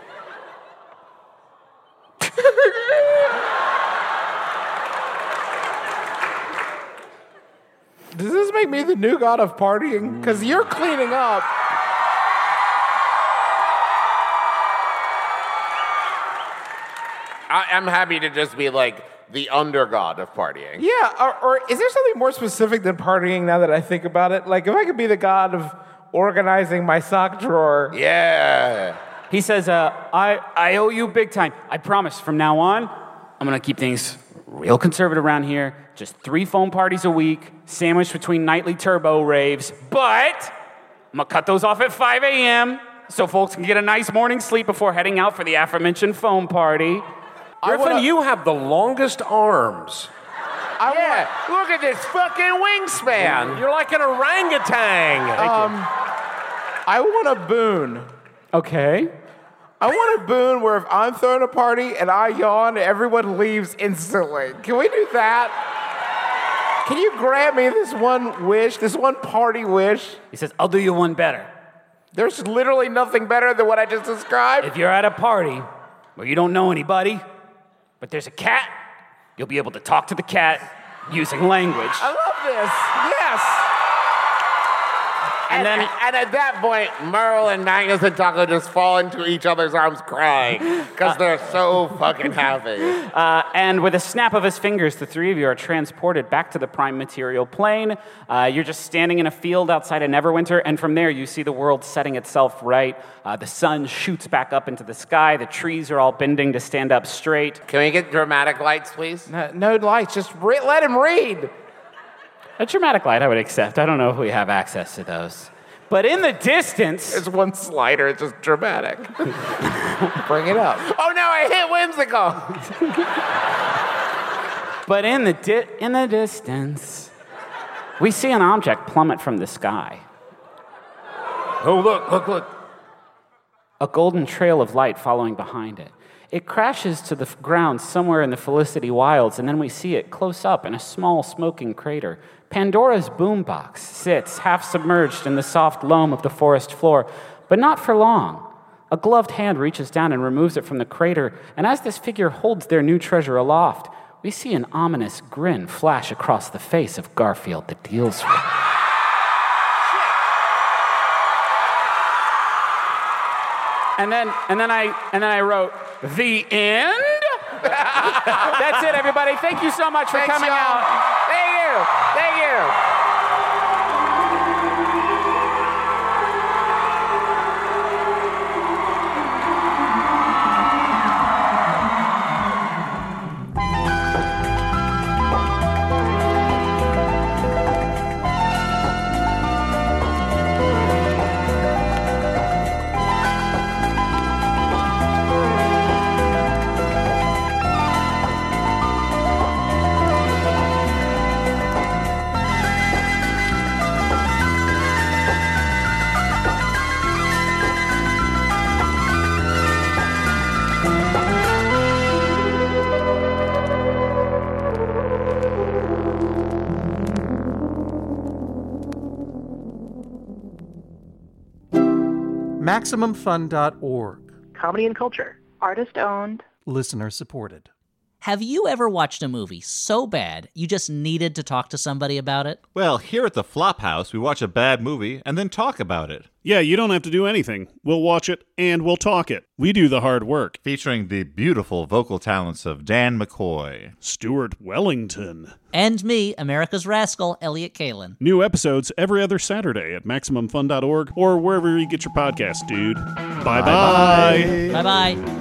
S1: Does this make me the new god of partying? Because you're cleaning up.
S5: I, I'm happy to just be like the under god of partying.
S1: Yeah, or, or is there something more specific than partying now that I think about it? Like, if I could be the god of organizing my sock drawer.
S5: Yeah.
S2: He says, uh, I, I owe you big time. I promise from now on, I'm going to keep things real conservative around here. Just three phone parties a week, sandwiched between nightly turbo raves. But I'm going to cut those off at five a.m. so folks can get a nice morning sleep before heading out for the aforementioned phone party.
S3: Griffin,
S1: wanna-
S3: you have the longest arms.
S1: I
S5: Yeah. Look at this fucking wingspan.
S3: You're like an orangutan.
S1: Um, I want a boon.
S2: Okay.
S1: I want a boon where if I'm throwing a party and I yawn, everyone leaves instantly. Can we do that? Can you grant me this one wish, this one party wish?
S2: He says, I'll do you one better.
S1: There's literally nothing better than what I just described.
S2: If you're at a party where you don't know anybody, but there's a cat, you'll be able to talk to the cat using language.
S1: I love this. Yes.
S5: And, then, and at that point, Merle and Magnus and Taco just fall into each other's arms crying because they're so fucking happy.
S2: Uh, and with a snap of his fingers, the three of you are transported back to the prime material plane. Uh, you're just standing in a field outside of Neverwinter, and from there you see the world setting itself right. Uh, the sun shoots back up into the sky. The trees are all bending to stand up straight.
S5: Can we get dramatic lights, please?
S1: No, no lights. Just re- let him read.
S2: A dramatic light I would accept. I don't know if we have access to those. But in the distance...
S1: There's one slider. It's just dramatic. Bring it up.
S5: Oh no, I hit whimsical.
S2: But in the di- in the distance, we see an object plummet from the sky.
S3: Oh, look, look, look.
S2: A golden trail of light following behind it. It crashes to the f- ground somewhere in the Felicity Wilds, and then we see it close up in a small smoking crater. Pandora's boombox sits half submerged in the soft loam of the forest floor, but not for long. A gloved hand reaches down and removes it from the crater, and as this figure holds their new treasure aloft, we we see an ominous grin flash across the face of Garfield the deals with. And then, and then I, and then I wrote, the end? That's it, everybody. Thank you so much for
S1: Thanks,
S2: coming
S1: y'all.
S2: out.
S1: Thank you. Thank you.
S8: Maximum Fun dot org.
S9: Comedy and culture. Artist owned.
S8: Listener supported.
S10: Have you ever watched a movie so bad you just needed to talk to somebody about it?
S11: Well, here at the Flophouse, we watch a bad movie and then talk about it.
S12: Yeah, you don't have to do anything. We'll watch it and we'll talk it. We do the hard work.
S11: Featuring the beautiful vocal talents of Dan McCoy,
S12: Stuart Wellington,
S10: and me, America's Rascal, Elliot Kalin.
S12: New episodes every other Saturday at Maximum Fun dot org or wherever you get your podcasts, dude. Bye-bye.
S10: Bye-bye.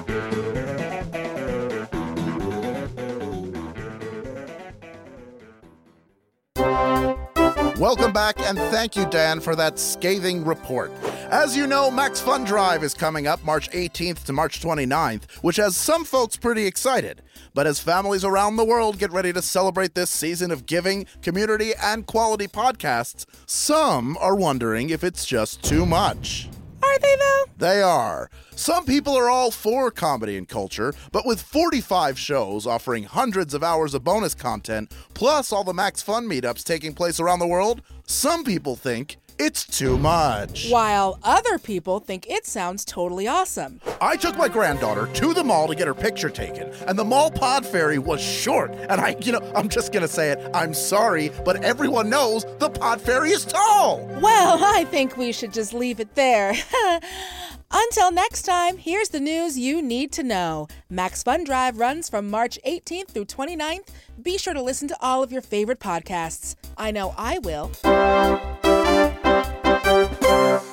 S13: Welcome back, and thank you, Dan, for that scathing report. As you know, Max Fun Drive is coming up March eighteenth to March twenty-ninth, which has some folks pretty excited. But as families around the world get ready to celebrate this season of giving, community, and quality podcasts, some are wondering if it's just too much.
S14: Are they, though?
S13: They are. Some people are all for comedy and culture, but with forty-five shows offering hundreds of hours of bonus content, plus all the Max Fun meetups taking place around the world, some people think it's too much.
S14: While other people think it sounds totally awesome.
S13: I took my granddaughter to the mall to get her picture taken, and the mall pod ferry was short. And I, you know, I'm just gonna say it, I'm sorry, but everyone knows the pod ferry is tall.
S14: Well, I think we should just leave it there. Until next time, here's the news you need to know. Max Fun Drive runs from March eighteenth through twenty-ninth. Be sure to listen to all of your favorite podcasts. I know I will.